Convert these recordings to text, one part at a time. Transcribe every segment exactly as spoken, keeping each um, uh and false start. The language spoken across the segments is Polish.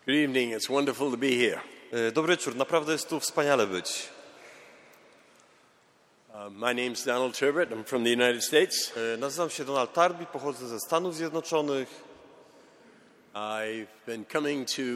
Good evening. It's wonderful to be here. Dobry wieczór. Naprawdę jest tu wspaniale być. Uh, my name is Donald Turbot. I'm from the United States. Nazywam się Donald Tarby, pochodzę ze Stanów Zjednoczonych. I've been coming to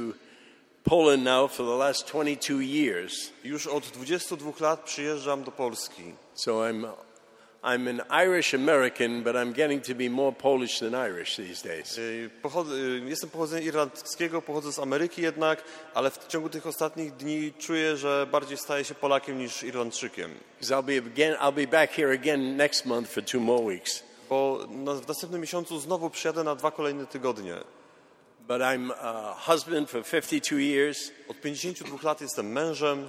Poland now for the last twenty-two years. Już od dwudziestu dwóch lat przyjeżdżam do Polski. So I'm I'm an Irish American, but I'm getting to be more Polish than Irish these days. Pochodzę, jestem pochodzenia irlandzkiego, pochodzę z Ameryki jednak, ale w ciągu tych ostatnich dni czuję, że bardziej staję się Polakiem niż Irlandczykiem. Because I'll be again I'll be back here again next month for two more weeks. Bo w następnym miesiącu znowu przyjadę na dwa kolejne tygodnie. But I'm a husband for fifty-two years. Od pięćdziesięciu dwóch lat jestem mężem.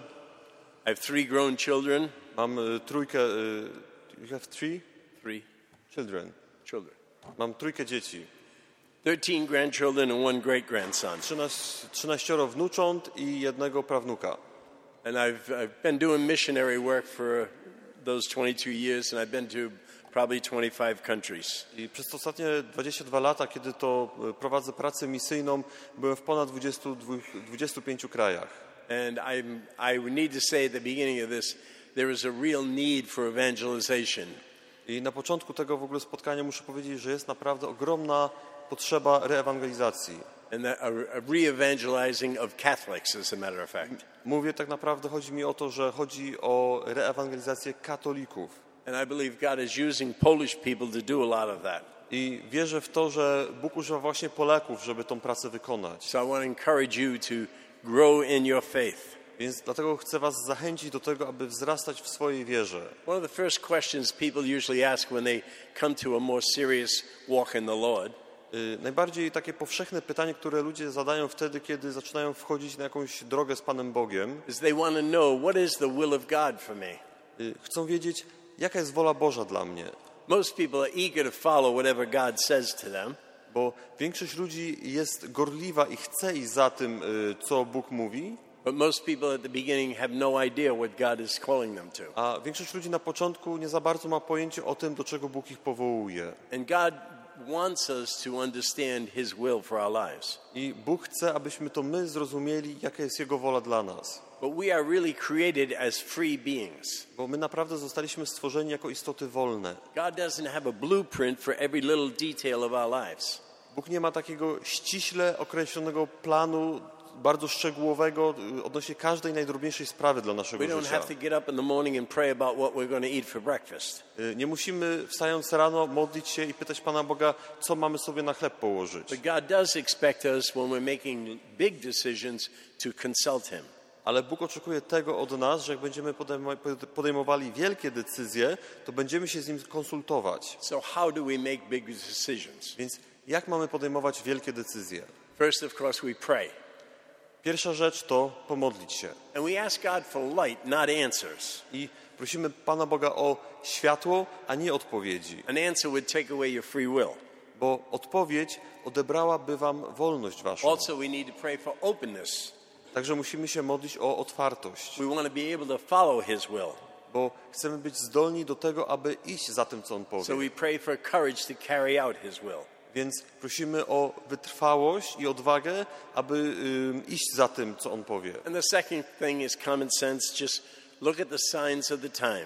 I have three grown children. Mam trójkę. You have three? Three children. Children. Mam trójkę dzieci. Thirteen grandchildren and one great grandson. Trzynaścioro wnucząt i jednego prawnuka. And I've, I've been doing missionary work for those twenty-two years, and I've been to probably twenty-five countries. I przez ostatnie dwadzieścia dwa lata, kiedy to prowadzę pracę misyjną, byłem w ponad dwudziestu pięciu krajach. And I'm, I need to say at the beginning of this, there is a real need for evangelization. I na początku tego w ogóle spotkania muszę powiedzieć, że jest naprawdę ogromna potrzeba reewangelizacji. And a, a re-evangelizing of Catholics, as a matter of fact. Mówię tak naprawdę, chodzi mi o to, że chodzi o reewangelizację katolików. And I believe God is using Polish people to do a lot of that. I wierzę w to, że Bóg używa właśnie Polaków, żeby tą pracę wykonać. So I want to encourage you to grow in your faith. Więc dlatego chcę was zachęcić do tego, aby wzrastać w swojej wierze. One of the first questions people usually ask when they come to a more serious walk in the Lord. Najbardziej takie powszechne pytanie, które ludzie zadają wtedy, kiedy zaczynają wchodzić na jakąś drogę z Panem Bogiem, is they want to know what is the will of God for me. Chcą wiedzieć, jaka jest wola Boża dla mnie. Most people are eager to follow whatever God says to them. Bo większość ludzi jest gorliwa i chce iść za tym, co Bóg mówi. But most people at the beginning have no idea what God is calling them to. A większość ludzi na początku nie za bardzo ma pojęcie o tym, do czego Bóg ich powołuje. And God wants us to understand His will for our lives. I Bóg chce, abyśmy to my zrozumieli, jaka jest Jego wola dla nas. But we are really created as free beings. Bo my naprawdę zostaliśmy stworzeni jako istoty wolne. God doesn't have a blueprint for every little detail of our lives. Bóg nie ma takiego ściśle określonego planu, bardzo szczegółowego odnośnie każdej najdrobniejszej sprawy dla naszego We don't życia. have to get up in the morning and pray about what we're going to eat for breakfast. Nie musimy wstając rano modlić się i pytać Pana Boga, co mamy sobie na chleb położyć. But God does expect us when we're making big decisions to consult Him. Ale Bóg oczekuje tego od nas, że jak będziemy podejmowali wielkie decyzje, to będziemy się z Nim konsultować. So how do we make big decisions? Więc jak mamy podejmować wielkie decyzje? First, of course, we pray. Pierwsza rzecz to pomodlić się. And we ask God for light, not answers. I prosimy Pana Boga o światło, a nie odpowiedzi. An answer would take away your free will. Bo odpowiedź odebrałaby wam wolność waszą. Also, we need to pray for openness. Także musimy się modlić o otwartość. We want to be able to follow His will. Bo chcemy być zdolni do tego, aby iść za tym, co On powie. So we pray for courage to carry out His will. Więc prosimy o wytrwałość i odwagę, aby y, iść za tym, co On powie. And the second thing is common sense. Just look at the signs of the time.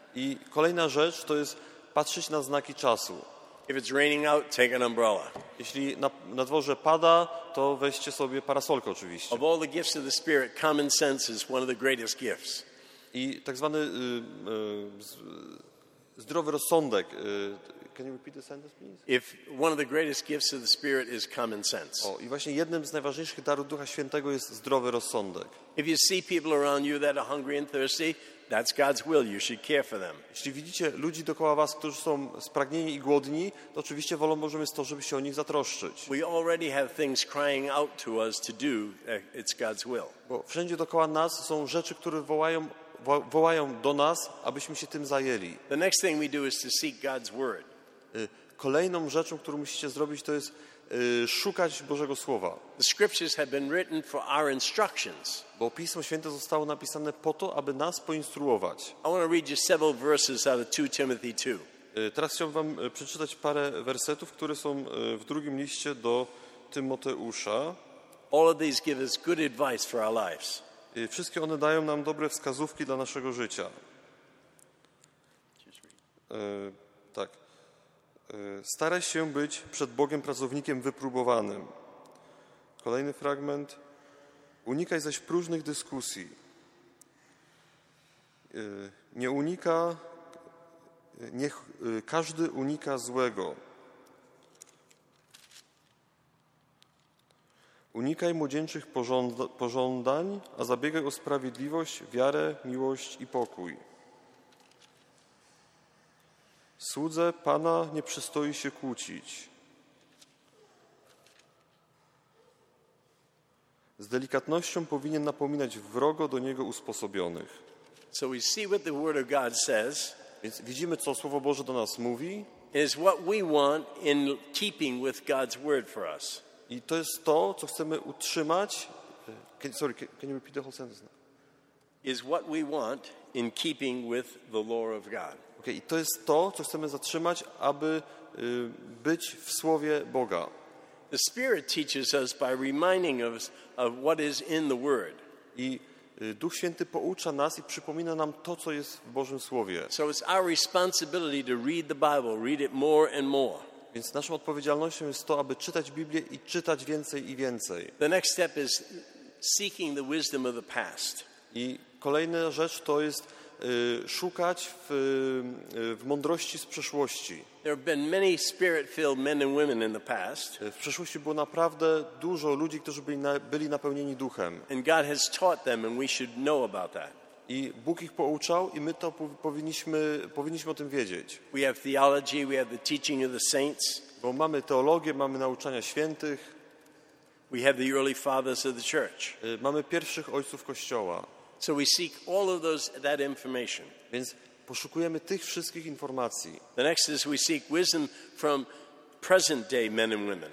I kolejna rzecz to jest patrzeć na znaki czasu. If it's raining out, take an umbrella. Jeśli na, na dworze pada, to weźcie sobie parasolkę oczywiście. Of all the gifts of the Spirit, common sense is one of the greatest gifts. I tak zwany y, y, zdrowy rozsądek. Y, Can you repeat the sentence, please? If one of the greatest gifts of the Spirit is common sense. O, i właśnie jednym z najważniejszych darów Ducha Świętego jest zdrowy rozsądek. If you see people around you that are hungry and thirsty, that's God's will. You should care for them. Jeśli widzicie ludzi dookoła was, którzy są spragnieni i głodni, to oczywiście wolą Bożą jest to, żeby się o nich zatroszczyć. We already have things crying out to us to do. It's God's will. Bo wszędzie dookoła nas są rzeczy, które wołają, wo, wołają do nas, abyśmy się tym zajęli. The next thing we do is to seek God's word. Kolejną rzeczą, którą musicie zrobić, to jest y, szukać Bożego Słowa. The scriptures have been written for our instructions. Bo Pismo Święte zostało napisane po to, aby nas poinstruować. I want to read you several verses out of Second Timothy two. Y, teraz chciałbym wam przeczytać parę wersetów, które są w drugim liście do Tymoteusza. All of these give us good advice for our lives. I wszystkie one dają nam dobre wskazówki dla naszego życia. E, tak. E, staraj się być przed Bogiem pracownikiem wypróbowanym. Kolejny fragment. Unikaj zaś próżnych dyskusji. E, nie unika, niech e, każdy unika złego. Unikaj młodzieńczych pożąda- pożądań, a zabiegaj o sprawiedliwość, wiarę, miłość i pokój. Słudze Pana nie przystoi się kłócić. Z delikatnością powinien napominać wrogo do niego usposobionych. So we see what the Word of God says. Więc widzimy, co Słowo Boże do nas mówi. Is what we want in keeping with God's Word for us. I to jest to, co chcemy utrzymać. Can, sorry, can, can you repeat the whole sentence now? Is what we want in keeping with the law of God. Okay, i to jest to, co chcemy zatrzymać, aby y, być w Słowie Boga. The Spirit teaches us by reminding us of what is in the Word. I y, Duch Święty poucza nas i przypomina nam to, co jest w Bożym Słowie. So it's our responsibility to read the Bible, read it more and more. Więc naszą odpowiedzialnością jest to, aby czytać Biblię i czytać więcej i więcej. The next step is seeking the wisdom of the past. I kolejna rzecz to jest y, szukać w, y, w mądrości z przeszłości. There have been many spirit-filled men and women in the past, W przeszłości było naprawdę dużo ludzi, którzy byli, na, byli napełnieni duchem. and God has taught them, and we should know about that. I Bóg ich pouczał i my to pow- powinniśmy, powinniśmy o tym wiedzieć. We have theology, we have the teaching of the saints, Bo mamy teologię, mamy nauczania świętych, we have the early fathers of the church. y, mamy pierwszych ojców Kościoła. So we seek all of those that information. Więc poszukujemy tych wszystkich informacji. The next is we seek wisdom from present day men and women.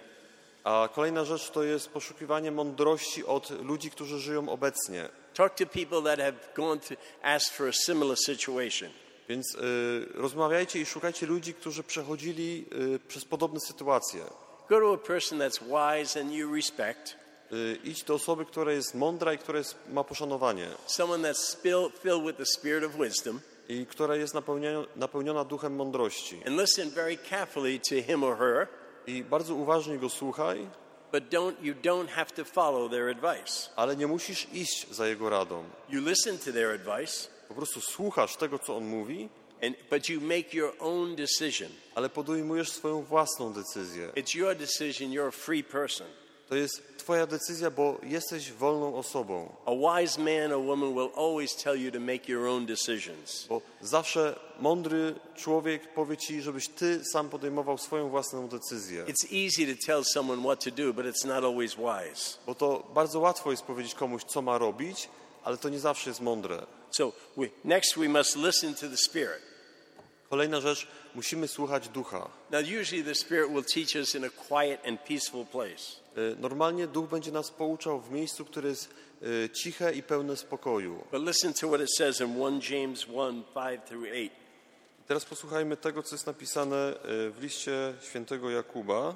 A kolejna rzecz to jest poszukiwanie mądrości od ludzi, którzy żyją obecnie. Talk to people that have gone to ask for a similar situation. Więc y, rozmawiajcie i szukajcie ludzi, którzy przechodzili y, przez podobne sytuacje. Go to a person that's wise and you respect, Y, idź do osoby, która jest mądra i która jest, ma poszanowanie someone that's spill, filled with the spirit of wisdom, i która jest napełniona, napełniona duchem mądrości. and listen very carefully to him or her, I bardzo uważnie go słuchaj, but don't, you don't have to follow their advice. ale nie musisz iść za jego radą. You listen to their advice, Po prostu słuchasz tego, co on mówi, and, but you make your own decision. ale podejmujesz swoją własną decyzję. It's your decision, you're a free person. To jest twoja decyzja, bo jesteś wolną osobą. A wise man or woman will always tell you to make your own decisions. Bo zawsze mądry człowiek powie ci, żebyś ty sam podejmował swoją własną decyzję. It's easy to tell someone what to do, but it's not always wise. Bo to bardzo łatwo jest powiedzieć komuś, co ma robić, ale to nie zawsze jest mądre. So we, next we must listen to the Spirit. Kolejna rzecz, musimy słuchać ducha. Now usually the Spirit will teach us in a quiet and peaceful place. Y, Normalnie duch będzie nas pouczał w miejscu, które jest y, ciche i pełne spokoju. But listen to what it says in First James one, five through eight. Teraz posłuchajmy tego, co jest napisane y, w liście świętego Jakuba.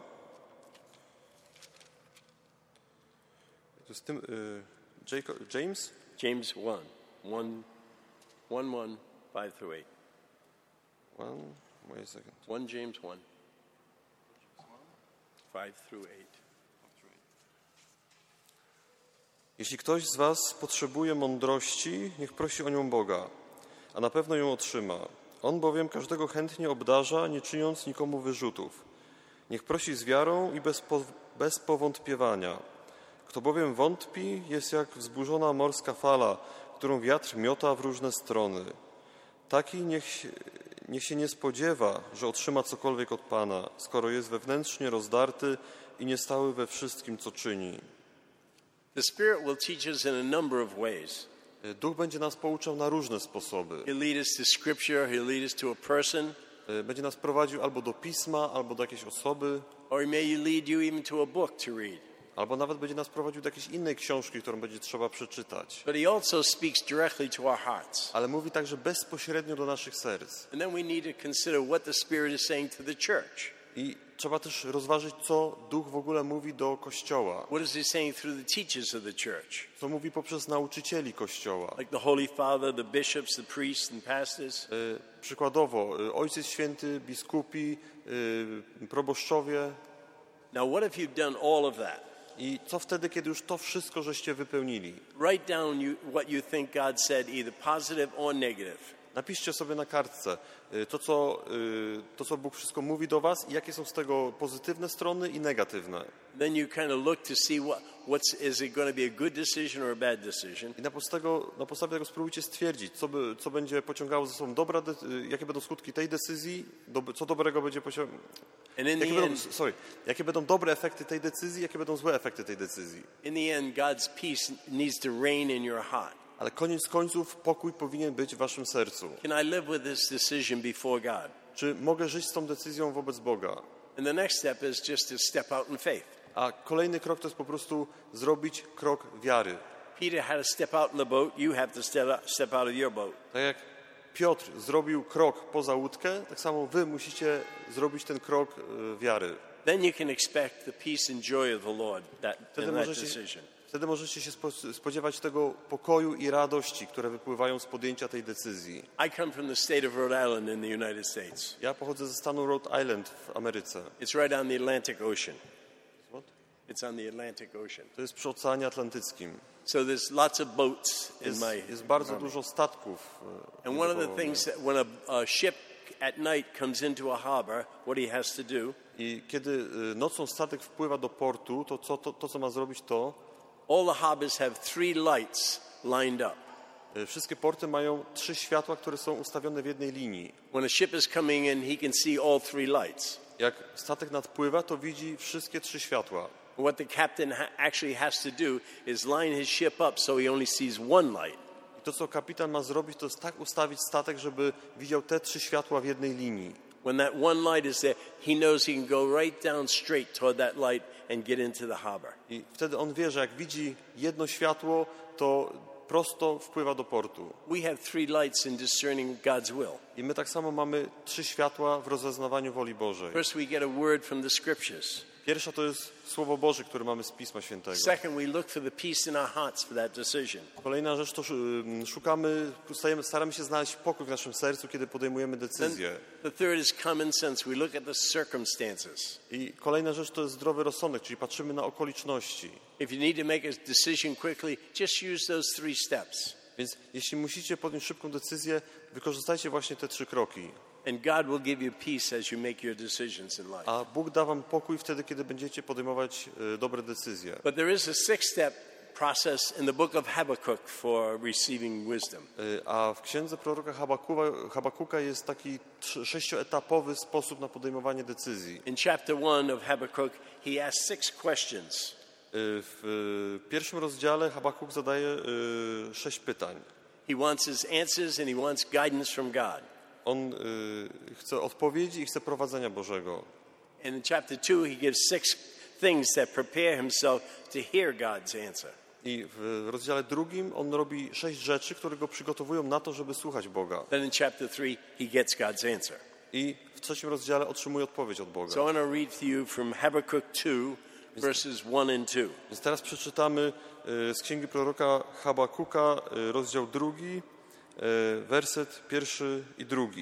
To jest tym, y, Jacob, James? James one, one, one, one, five through eight. One, wait a second. First James one, five through eight. Jeśli ktoś z was potrzebuje mądrości, niech prosi o nią Boga, a na pewno ją otrzyma. On bowiem każdego chętnie obdarza, nie czyniąc nikomu wyrzutów. Niech prosi z wiarą i bez, po, bez powątpiewania. Kto bowiem wątpi, jest jak wzburzona morska fala, którą wiatr miota w różne strony. Taki niech, niech się nie spodziewa, że otrzyma cokolwiek od Pana, skoro jest wewnętrznie rozdarty i niestały we wszystkim, co czyni. The Spirit will teach us in a number of ways. Duch będzie nas pouczał na różne sposoby. He'll lead us to Scripture, he'll lead us to a person, Będzie nas prowadził albo do pisma, albo do jakiejś osoby, or he may lead you even to a book to read. albo nawet będzie nas prowadził do jakiejś innej książki, którą będzie trzeba przeczytać. But he also speaks directly to our hearts. Ale mówi także bezpośrednio do naszych serc. And then we need to consider what the Spirit is saying to the church. I trzeba też rozważyć, co Duch w ogóle mówi do Kościoła. What is he saying through the teachers of the church? Co mówi poprzez nauczycieli Kościoła. Like the Holy Father, the bishops, the priests and pastors. Y, przykładowo, y, Ojciec Święty, biskupi, y, proboszczowie. Now what if you've done all of that? I co wtedy, kiedy już to wszystko żeście wypełnili? Write down you, what you think God said, either positive or negative. Napiszcie sobie na kartce y, to co, y, to, co Bóg wszystko mówi do was i jakie są z tego pozytywne strony i negatywne. Then you kind of look to see what, what's, is it going to be a good decision or a bad decision. I na podstawie tego, na podstawie tego spróbujcie stwierdzić, co, by, co będzie pociągało ze sobą dobra, de, jakie będą skutki tej decyzji, do, co dobrego będzie pociągało. And in Jakie the będą, end, sorry, jakie będą dobre efekty tej decyzji, jakie będą złe efekty tej decyzji. in the end, God's peace needs to reign in your heart. Ale koniec końców pokój powinien być w waszym sercu. Can I live with this decision before God? Czy mogę żyć z tą decyzją wobec Boga? And the next step is just to step out in faith. A kolejny krok to jest po prostu zrobić krok wiary. Peter had to step out in the boat. You have to step out, step out of your boat. Tak jak Piotr zrobił krok poza łódkę, tak samo wy musicie zrobić ten krok y, wiary. Then you can expect the peace and joy of the Lord that, Wtedy in that możecie, decision. wtedy możecie się spo- spodziewać tego pokoju i radości, które wypływają z podjęcia tej decyzji. I come from the state of Rhode Island in the United States. Ja pochodzę ze stanu Rhode Island w Ameryce. It's right on the Atlantic Ocean. What? It's on the Atlantic Ocean. To jest przy Oceanie Atlantyckim. So there's lots of boats in Jest, my jest bardzo dużo statków. y, And one of the wokół things mnie. that when a, a ship at night comes into a harbor, what he has to do, I kiedy y, nocą statek wpływa do portu, to co, to, to co ma zrobić to, all the harbors have three lights lined up. y, wszystkie porty mają trzy światła, które są ustawione w jednej linii. When a ship is coming in, he can see all three lights. Jak statek nadpływa, to widzi wszystkie trzy światła. What the captain ha- actually has to do is line his ship up so he only sees one light. I to, co kapitan ma zrobić, to jest tak ustawić statek, żeby widział te trzy światła w jednej linii. When that one light is there, he knows he can go right down straight toward that light and get into the harbor. I wtedy on wie, że jak widzi jedno światło, to prosto wpływa do portu. We have three lights in discerning God's will. I my tak samo mamy trzy światła w rozeznawaniu woli Bożej. First, we get a word from the scriptures. Pierwsza to jest Słowo Boże, które mamy z Pisma Świętego. Second, we look for the peace in our hearts for that decision. Kolejna rzecz to sz- szukamy, stajemy, staramy się znaleźć pokój w naszym sercu, kiedy podejmujemy Then decyzję. the third is common sense. We look at the circumstances. I kolejna rzecz to jest zdrowy rozsądek, czyli patrzymy na okoliczności. If you need to make a decision quickly, just use those three steps. Więc jeśli musicie podjąć szybką decyzję, wykorzystajcie właśnie te trzy kroki. And God will give you peace as you make your decisions in life. A Bóg da wam pokój wtedy, kiedy będziecie podejmować e, dobre decyzje. But there is a six-step process in the book of Habakkuk for receiving wisdom. E, A w księdze proroka Habakuka, Habakuka jest taki trz- sześcioetapowy sposób na podejmowanie decyzji. In chapter one of Habakkuk, he asks six questions. E, W e, pierwszym rozdziale Habakuk zadaje e, sześć pytań. He wants his answers and he wants guidance from God. On y, chce odpowiedzi i chce prowadzenia Bożego. And in chapter two, he gives six things that prepare himself to hear God's answer. I w rozdziale drugim on robi sześć rzeczy, które go przygotowują na to, żeby słuchać Boga. Then in chapter three, he gets God's answer. I w trzecim rozdziale otrzymuje odpowiedź od Boga. So I want to read to you from Habakkuk two, verses one and two. Więc teraz przeczytamy y, z księgi proroka Habakuka, y, rozdział drugi, y, werset pierwszy i drugi.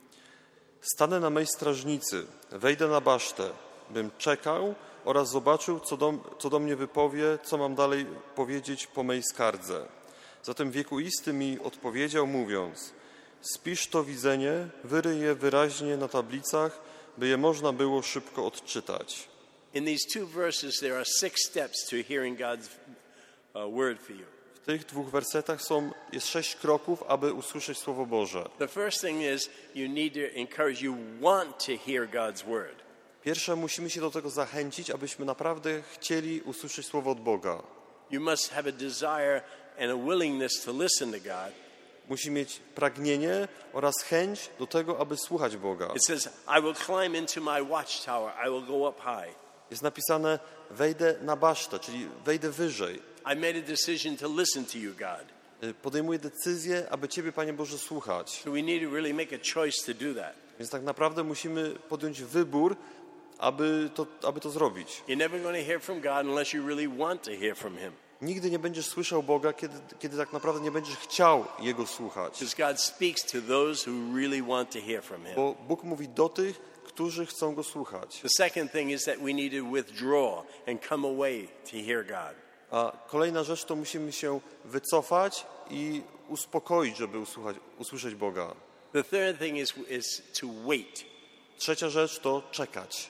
Stanę na mej strażnicy, wejdę na basztę, bym czekał oraz zobaczył, co do, co do mnie wypowie, co mam dalej powiedzieć po mej skardze. Zatem wiekuisty mi odpowiedział, mówiąc: spisz to widzenie, wyryj je wyraźnie na tablicach, by je można było szybko odczytać. In these two verses, there are six steps to hearing God's uh, word for you. W tych dwóch wersetach są, jest sześć kroków, aby usłyszeć Słowo Boże. The first thing is you need to encourage, you want to hear God's word. Pierwsze, musimy się do tego zachęcić, abyśmy naprawdę chcieli usłyszeć Słowo od Boga. You must have a desire and a willingness to listen to God. Musi mieć pragnienie oraz chęć do tego, aby słuchać Boga. It says, I will climb into my watchtower, I will go up high. Jest napisane, wejdę na basztę, czyli wejdę wyżej. I made a decision to listen to you, God. Podejmuję decyzję, aby Ciebie, Panie Boże, słuchać. So we need to really make a choice to do that. Więc tak naprawdę musimy podjąć wybór aby to, aby to zrobić. You're never going to hear from God unless you really want to hear from Him. Nigdy nie będziesz słyszał Boga, kiedy, kiedy tak naprawdę nie będziesz chciał Jego słuchać. Because God speaks to those who really want to hear from Him. Bo Bóg mówi do tych, którzy chcą Go słuchać. The second thing is that we need to withdraw and come away to hear God. A kolejna rzecz to musimy się wycofać i uspokoić, żeby usłuchać, usłyszeć Boga. The third thing is, is to wait. Trzecia rzecz to czekać.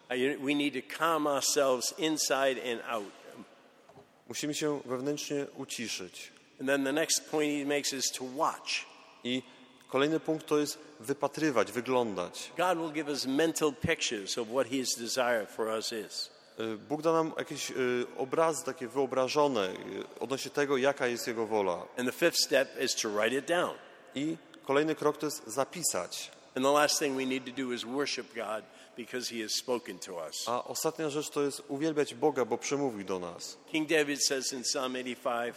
We need to calm ourselves inside and out. Musimy się wewnętrznie uciszyć. And then the next point he makes is to watch. I kolejny punkt to jest wypatrywać, wyglądać. God will give us mental pictures of what His desire for us is. Bóg da nam jakieś y, obrazy takie wyobrażone y, odnośnie tego, jaka jest Jego wola. And the fifth step is to write it down. I kolejny krok to jest zapisać. And the last thing we need to do is worship God because He has spoken to us. A ostatnia rzecz to jest uwielbiać Boga, bo przemówił do nas. King David says in Psalm eighty-five,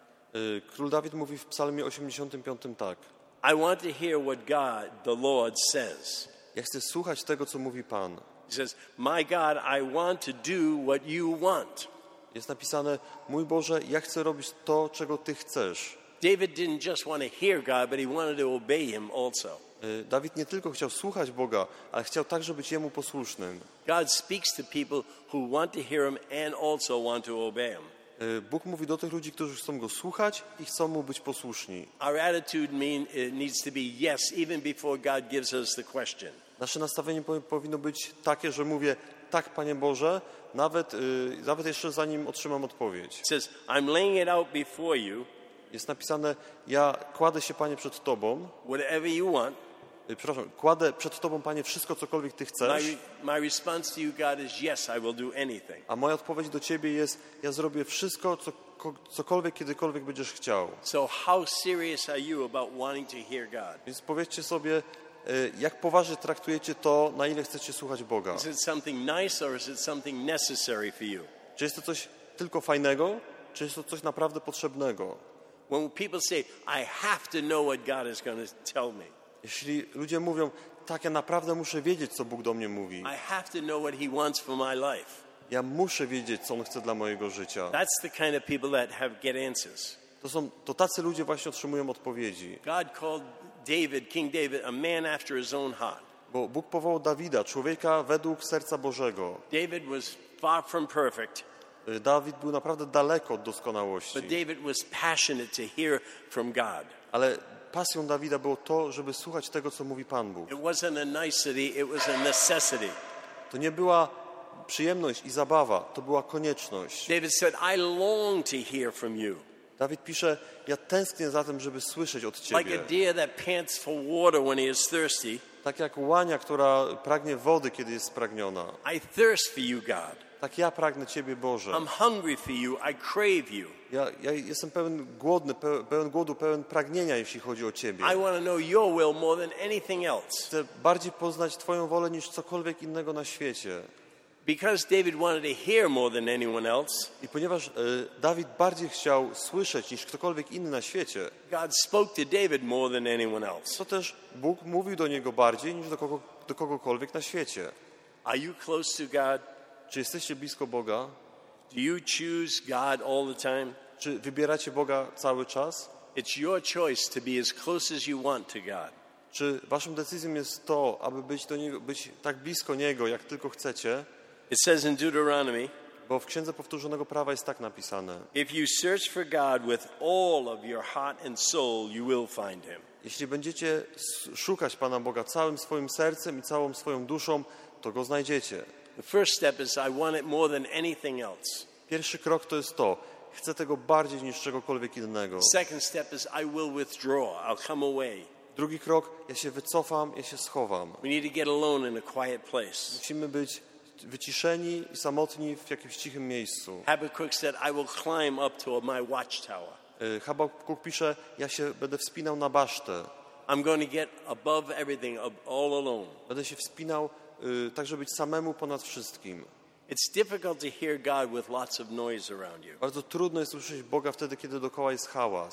Y, Król Dawid mówi w Psalmie osiemdziesiątym piątym tak. I want to hear what God, the Lord, says. Ja chcę słuchać tego, co mówi Pan. He says, my God, I want to do what you want. Jest napisane, mój Boże, ja chcę robić to, czego Ty chcesz. David didn't just want to hear God, but he wanted to obey Him also. Y, Dawid nie tylko chciał słuchać Boga, ale chciał także być Jemu posłusznym. God speaks to people who want to hear Him and also want to obey Him. Y, Bóg mówi do tych ludzi, którzy chcą Go słuchać i chcą Mu być posłuszni. Our attitude mean, it needs to be yes, even before God gives us the question. Nasze nastawienie powi- powinno być takie, że mówię, tak, Panie Boże, nawet, y, nawet jeszcze zanim otrzymam odpowiedź. It says, I'm laying it out before you, Jest napisane, ja kładę się, Panie, przed Tobą, whatever you want. y, przepraszam, kładę przed Tobą, Panie, wszystko, cokolwiek Ty My, chcesz, my response to you, God, is yes, I will do anything. a moja odpowiedź do Ciebie jest, ja zrobię wszystko, co, ko- cokolwiek, kiedykolwiek będziesz chciał. So how serious are you about wanting to hear God? Więc powiedzcie sobie, y, jak poważnie traktujecie to, na ile chcecie słuchać Boga. Is it something nice or is it something necessary for you? Czy jest to coś tylko fajnego, czy jest to coś naprawdę potrzebnego? When people say, I have to know what God is going to tell me. Jeśli ludzie mówią, tak, ja naprawdę muszę wiedzieć, co Bóg do mnie mówi. I have to know what He wants for my life. Ja muszę wiedzieć, co On chce dla mojego życia. That's the kind of people that have get answers. To są, to tacy ludzie właśnie otrzymują odpowiedzi. God called David, King David, a man after his own heart. Bo Bóg powołał Dawida, człowieka według serca Bożego. David was far from perfect, Y, Dawid był naprawdę daleko od doskonałości. but David was passionate to hear from God. Ale pasją Dawida było to, żeby słuchać tego, co mówi Pan Bóg. It wasn't a nicety, it was a necessity. To nie była przyjemność i zabawa, to była konieczność. David said, I long to hear from you. Dawid pisze, ja tęsknię za tym, żeby słyszeć od Like a Ciebie. deer that pants for water when he is thirsty, Tak jak łania, która pragnie wody, kiedy jest spragniona. I thirst for you, God. Tak ja pragnę Ciebie, Boże. I'm hungry for you, I crave you. Ja, ja jestem pełen głodny, pe- pełen głodu, pełen pragnienia, jeśli chodzi o Ciebie. I want to know your will more than anything else. Chcę bardziej poznać Twoją wolę niż cokolwiek innego na świecie. Because David wanted to hear more than anyone else, I ponieważ e, Dawid bardziej chciał słyszeć niż ktokolwiek inny na świecie, God spoke to David more than anyone else. to też Bóg mówił do niego bardziej niż do, kogo, do kogokolwiek na świecie. Are you close to God? Czy jesteście blisko Boga? Do you choose God all the time? Czy wybieracie Boga cały czas? It's your choice to be as close as you want to God. Czy waszą decyzją jest to, aby być, do niego, być tak blisko Niego, jak tylko chcecie? It says in Deuteronomy, Bo w Księdze Powtórzonego Prawa jest tak napisane. if you search for God with all of your heart and soul, you will find Him. Jeśli będziecie s- szukać Pana Boga całym swoim sercem i całą swoją duszą, to Go znajdziecie. The first step is I want it more than anything else. Pierwszy krok to jest to. Chcę tego bardziej niż czegokolwiek innego. Second step is I will withdraw. I'll come away. Drugi krok, ja się wycofam, ja się schowam. We need to get alone in a quiet place. Musimy być wyciszeni i samotni w jakimś cichym miejscu. Habakkuk said, I will climb up to my watchtower. Y, Habakuk pisze, ja się będę wspinał na basztę. I'm going to get above everything, ab- all alone. Będę się wspinał y, tak, żeby być samemu ponad wszystkim. It's difficult to hear God with lots of noise around you. Bardzo trudno jest usłyszeć Boga wtedy, kiedy dookoła jest hałas.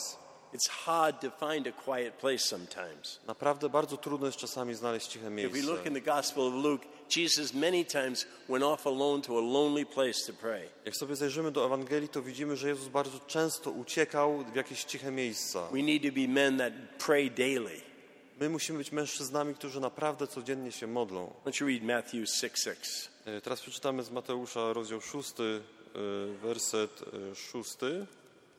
It's hard to find a quiet place sometimes. Naprawdę bardzo trudno jest czasami znaleźć ciche If we miejsce. look in the Gospel of Luke, Jesus many times went off alone to a lonely place to pray. Jak sobie zajrzymy do Ewangelii, to widzimy, że Jezus bardzo często uciekał w jakieś ciche miejsca. We need to be men that pray daily. My musimy być mężczyznami, którzy naprawdę codziennie się modlą. Why don't you read Matthew six six? E, Teraz przeczytamy z Mateusza rozdział szósty, e, werset e, szósty.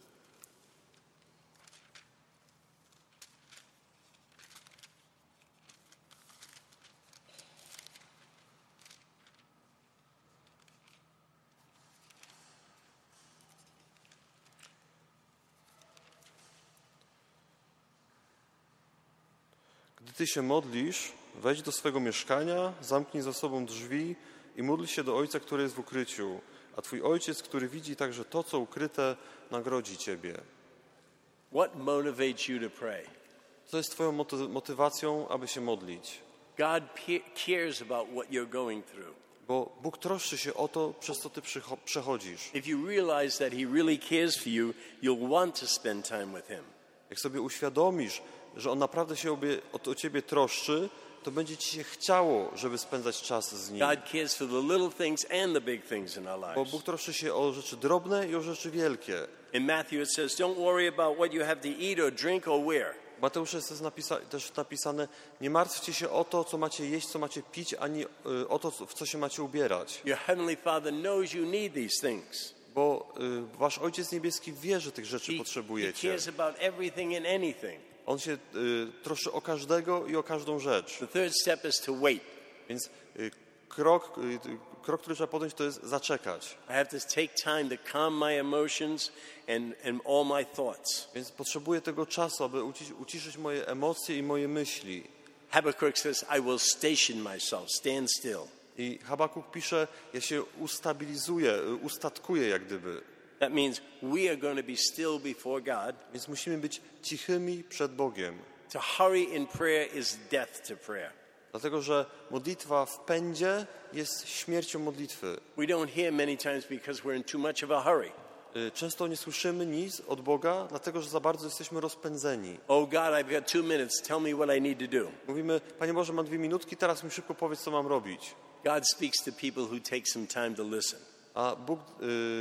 Gdy ty się modlisz, wejdź do swego mieszkania, zamknij za sobą drzwi i módl się do Ojca, który jest w ukryciu, a twój Ojciec, który widzi także to, co ukryte, nagrodzi ciebie. What motivates you to pray? Co jest twoją moty- motywacją, aby się modlić? God pe- cares about what you're going through. Bo Bóg troszczy się o to, przez co ty przycho- przechodzisz. If you realize that He really cares for you, you'll want to spend time with Him. Jak sobie uświadomisz, że On naprawdę się obie, o, o ciebie troszczy, to będzie ci się chciało, żeby spędzać czas z Nim. God cares for the little things and the big things in our Bo lives. Bóg troszczy się o rzeczy drobne i o rzeczy wielkie. In Matthew it says, don't worry about what you have to eat or drink or wear. W Mateuszu jest napisa- też napisane, nie martwcie się o to, co macie jeść, co macie pić, ani y, o to, w co się macie ubierać. Your heavenly Father knows you need these things. Bo y, wasz Ojciec Niebieski wie, że tych rzeczy He, he potrzebujecie. cares about everything and anything. On się y, troszczy o każdego i o każdą rzecz. The third step is to wait. Więc y, krok, y, krok, który trzeba podjąć, to jest zaczekać. I have to take time to calm my emotions and, and all my thoughts. Więc potrzebuję tego czasu, aby uci- uciszyć moje emocje i moje myśli. Habakkuk says, I will station myself, stand still. I Habakuk pisze, ja się ustabilizuję, y, ustatkuję jak gdyby. That means we are going to be still before God. Więc musimy być cichymi przed Bogiem. To hurry in prayer is death to prayer. Dlatego, że modlitwa w pędzie jest śmiercią modlitwy. We don't hear many times because we're in too much of a hurry. Y, Często nie słyszymy nic od Boga, dlatego, że za bardzo jesteśmy rozpędzeni. Oh God, I've got two minutes. Tell me what I need to do. Mówimy, Panie Boże, mam dwie minutki, teraz mi szybko powiedz, co mam robić. God speaks to people who take some time to listen. A Bóg y,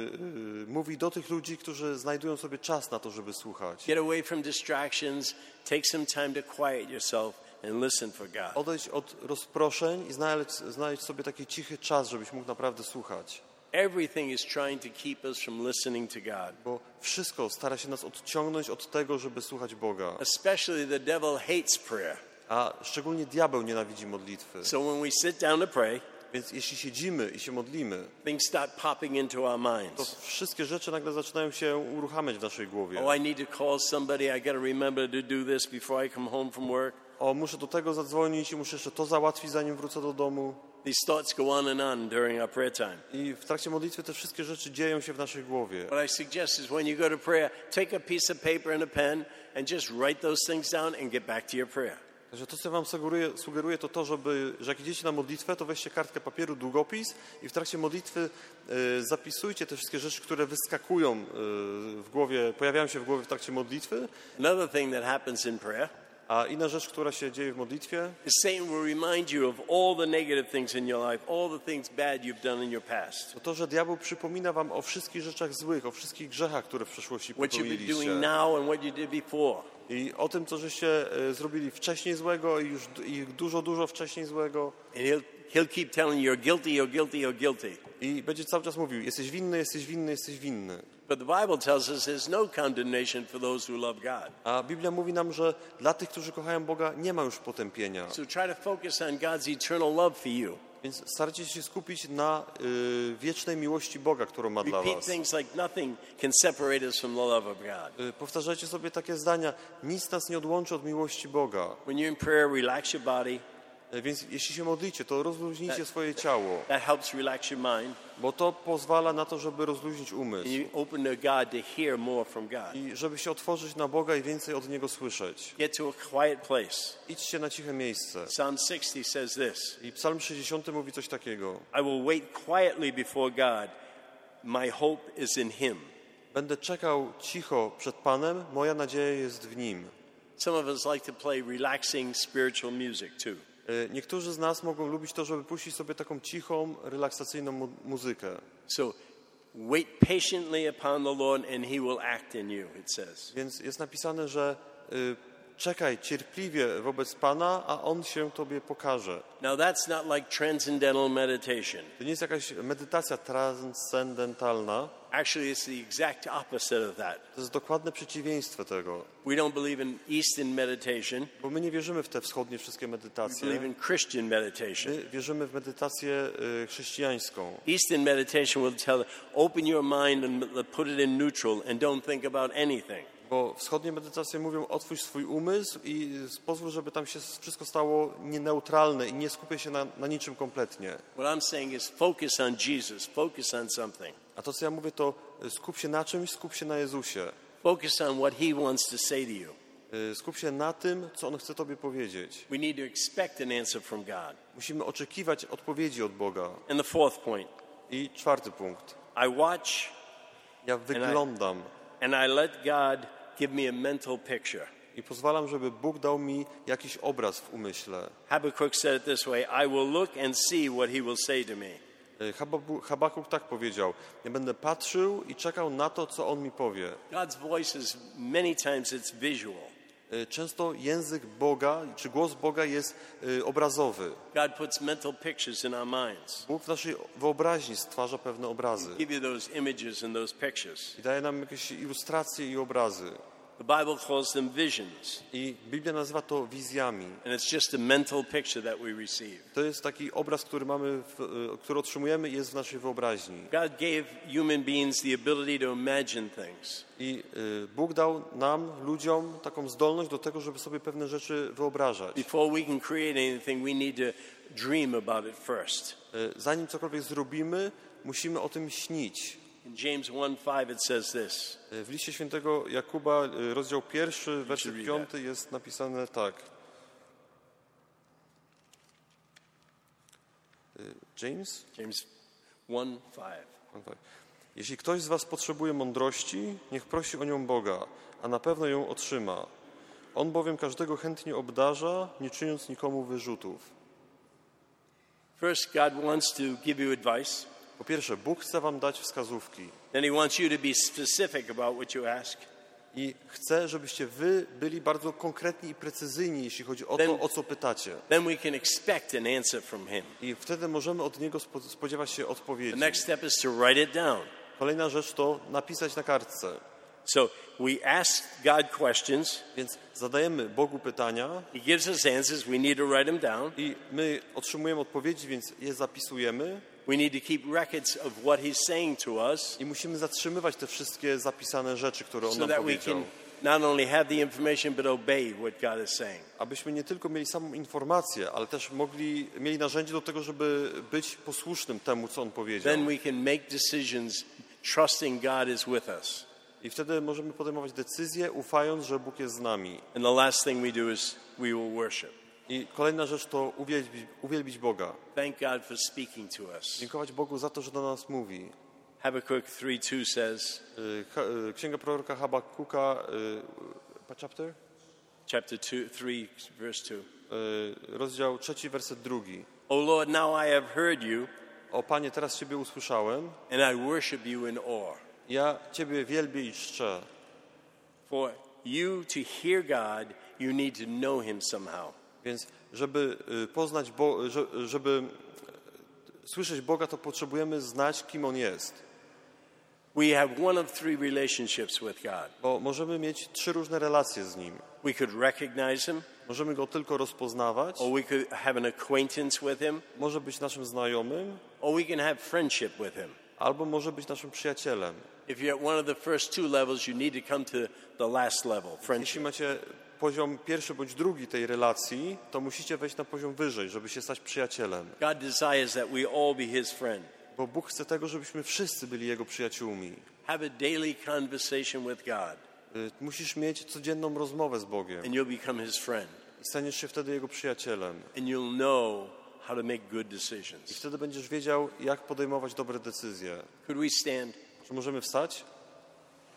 y, mówi do tych ludzi, którzy znajdują sobie czas na to, żeby słuchać. Get away from distractions. Take some time to quiet yourself and listen for God. Odejdź od rozproszeń i znaleźć, znaleźć sobie taki cichy czas, żebyś mógł naprawdę słuchać. Everything is trying to keep us from listening to God. Bo wszystko stara się nas odciągnąć od tego, żeby słuchać Boga. Especially the devil hates prayer. A szczególnie diabeł nienawidzi modlitwy. So when we sit down to pray, Więc jeśli siedzimy i się modlimy, things start popping into our to minds. wszystkie rzeczy nagle zaczynają się uruchamiać w naszej głowie. Oh, I need to call somebody. I got to remember to do this before I come home from work. O, muszę do tego zadzwonić i muszę jeszcze to załatwić, zanim wrócę do domu. These thoughts go on and on during our prayer time. I w trakcie modlitwy te wszystkie rzeczy dzieją się w naszej głowie. What I suggest is when you go to prayer, take a piece of paper and a pen and just write those things down and get back to your prayer. Także to, co wam sugeruję, sugeruję, to to, żeby, że jak idziecie na modlitwę, to weźcie kartkę papieru, długopis i w trakcie modlitwy e, zapisujcie te wszystkie rzeczy, które wyskakują e, w głowie, pojawiają się w głowie w trakcie modlitwy. Another thing that happens in prayer A inna rzecz, która się dzieje w modlitwie, is Satan will remind you of all the negative things in your life, all the things bad you've done in your past. to to, że diabeł przypomina wam o wszystkich rzeczach złych, o wszystkich grzechach, które w przeszłości What you've been doing popełniliście. now and what you did before. I o tym, co żeście e, zrobili wcześniej złego i już i dużo, dużo wcześniej złego. And he'll, he'll keep telling you you're guilty, you're guilty, you're guilty. I będzie cały czas mówił, jesteś winny, jesteś winny, jesteś winny. But the Bible tells us there's no condemnation for those who love God. A Biblia mówi nam, że dla tych, którzy kochają Boga, nie ma już potępienia. So try to focus on God's eternal love for you. Więc starajcie się skupić na y, wiecznej miłości Boga, którą ma dla Repeat was. things like nothing can separate us from the love of God. Y, powtarzajcie sobie takie zdania, nic nas nie odłączy od miłości Boga. When you're in prayer, relax your body. Y, więc jeśli się modlicie, to rozluźnijcie swoje ciało, That helps relax your mind. bo to pozwala na to, żeby rozluźnić And umysł you open to God to hear more from God. i żeby się otworzyć na Boga i więcej od Niego słyszeć. Get to a quiet place. Idźcie na ciche miejsce. Psalm sixty says this, I Psalm sześćdziesiąty mówi coś takiego. I will wait quietly before God. My hope is in Him. Będę czekał cicho przed Panem, moja nadzieja jest w Nim. Some of us like to play relaxing spiritual music too. Y, Niektórzy z nas mogą lubić to, żeby puścić sobie taką cichą, relaksacyjną mu- muzykę. So wait patiently upon the Lord and he will act in you, it says. Więc jest napisane, że y, czekaj cierpliwie wobec Pana, a On się Tobie pokaże. Now that's not like transcendental meditation. To nie jest jakaś medytacja transcendentalna. Actually, it's the exact opposite of that. To jest dokładne przeciwieństwo tego. We don't believe in Eastern meditation. Bo my nie wierzymy w te wschodnie wszystkie We medytacje. believe in Christian meditation. My wierzymy w medytację y, chrześcijańską. Eastern meditation will tell, open your mind and put it in neutral and don't think about anything. Bo wschodnie medytacje mówią, otwórz swój umysł i pozwól, żeby tam się wszystko stało nieneutralne i nie skupiaj się na, na niczym kompletnie. What I'm saying is focus on Jesus, focus on something. A to, co ja mówię, to skup się na czymś, skup się na Jezusie. Focus on what he wants to say to you. Y, Skup się na tym, co On chce Tobie powiedzieć. We need to expect an answer from God. Musimy oczekiwać odpowiedzi od Boga. And the fourth point, I czwarty punkt. I watch Ja wyglądam and I let God give me a mental picture. i pozwalam, żeby Bóg dał mi jakiś obraz w umyśle. Habakkuk said it this way, I will look and see what he will say to me. Y, Hababu- Habakuk tak powiedział. Ja będę patrzył i czekał na to, co On mi powie. God's voice is many times it's visual. Y, Często język Boga, czy głos Boga jest y, obrazowy. God puts mental pictures in our minds. Bóg w naszej wyobraźni stwarza pewne obrazy Give you those images and those pictures. i daje nam jakieś ilustracje i obrazy. The Bible calls them visions, I Biblia nazywa to wizjami. and it's just a mental picture that we receive. To jest taki obraz, który mamy, w, y, który otrzymujemy i jest w naszej wyobraźni. God gave human beings the ability to imagine things. I y, Bóg dał nam, ludziom, taką zdolność do tego, żeby sobie pewne rzeczy wyobrażać. Before we can create anything, we need to dream about it first. Y, Zanim cokolwiek zrobimy, musimy o tym śnić. In James one five it says this. Y, W liście świętego Jakuba, y, rozdział pierwszy, werset read piąty jest napisane tak. Y, James? James one five. No tak. Jeśli ktoś z was potrzebuje mądrości, niech prosi o nią Boga, a na pewno ją otrzyma. On bowiem każdego chętnie obdarza, nie czyniąc nikomu wyrzutów. First, God wants to give you advice. Po pierwsze, Bóg chce wam dać wskazówki Then he wants you to be specific about what you ask. i chce, żebyście wy byli bardzo konkretni i precyzyjni, jeśli chodzi o Then- to, o co pytacie. Then we can expect an answer from him. I wtedy możemy od Niego spo- spodziewać się The odpowiedzi. next step is to write it down. Kolejna rzecz to napisać na kartce. So we ask God questions. Więc zadajemy Bogu pytania He gives us answers. We need to write them down. i my otrzymujemy odpowiedzi, więc je zapisujemy. We need to keep records of what he's saying to us I musimy zatrzymywać te wszystkie zapisane rzeczy, które On so nam that we powiedział. can not only have the information but obey what God is saying. Abyśmy nie tylko mieli samą informację, ale też mogli, mieli narzędzie do tego, żeby być posłusznym temu, co On powiedział. Then we can make decisions trusting God is with us. I wtedy możemy podejmować decyzje, ufając, że Bóg jest z nami. And the last thing we do is we will worship. I kolejna rzecz to uwielbić, uwielbić Boga. Thank God for speaking to us. Dziękować Bogu za to, że do nas mówi. Habakkuk three two says, Y, Ha- y, Księga proroka Habakuka, y, chapter? chapter two, three, verse two. Y, rozdział trzeci, werset drugi. O Lord, now I have heard you, O Panie, teraz Ciebie usłyszałem. and I worship you in awe. Ja Ciebie wielbię i czczę. For you to hear God, you need to know him somehow. Więc żeby y, poznać, Bo, że- żeby y, słyszeć Boga, to potrzebujemy znać, kim On jest. We have one of three relationships with God. Bo możemy mieć trzy różne relacje z Nim. We could recognize him, Możemy Go tylko rozpoznawać, or we could have an acquaintance with him, może być naszym znajomym, or we can have friendship with him. albo może być naszym przyjacielem. If you're at one of the first two levels, you need to come to the last level, Jeśli friendship. macie poziom pierwszy bądź drugi tej relacji, to musicie wejść na poziom wyżej, żeby się stać przyjacielem. God desires that we all be his friend. Bo Bóg chce tego, żebyśmy wszyscy byli Jego przyjaciółmi. Have a daily conversation with God, Y, Musisz mieć codzienną rozmowę z Bogiem and you'll become his friend. i staniesz się wtedy Jego przyjacielem. And you'll know how to make good I decisions. wtedy będziesz wiedział, jak podejmować dobre decyzje. Could we stand? Czy możemy wstać?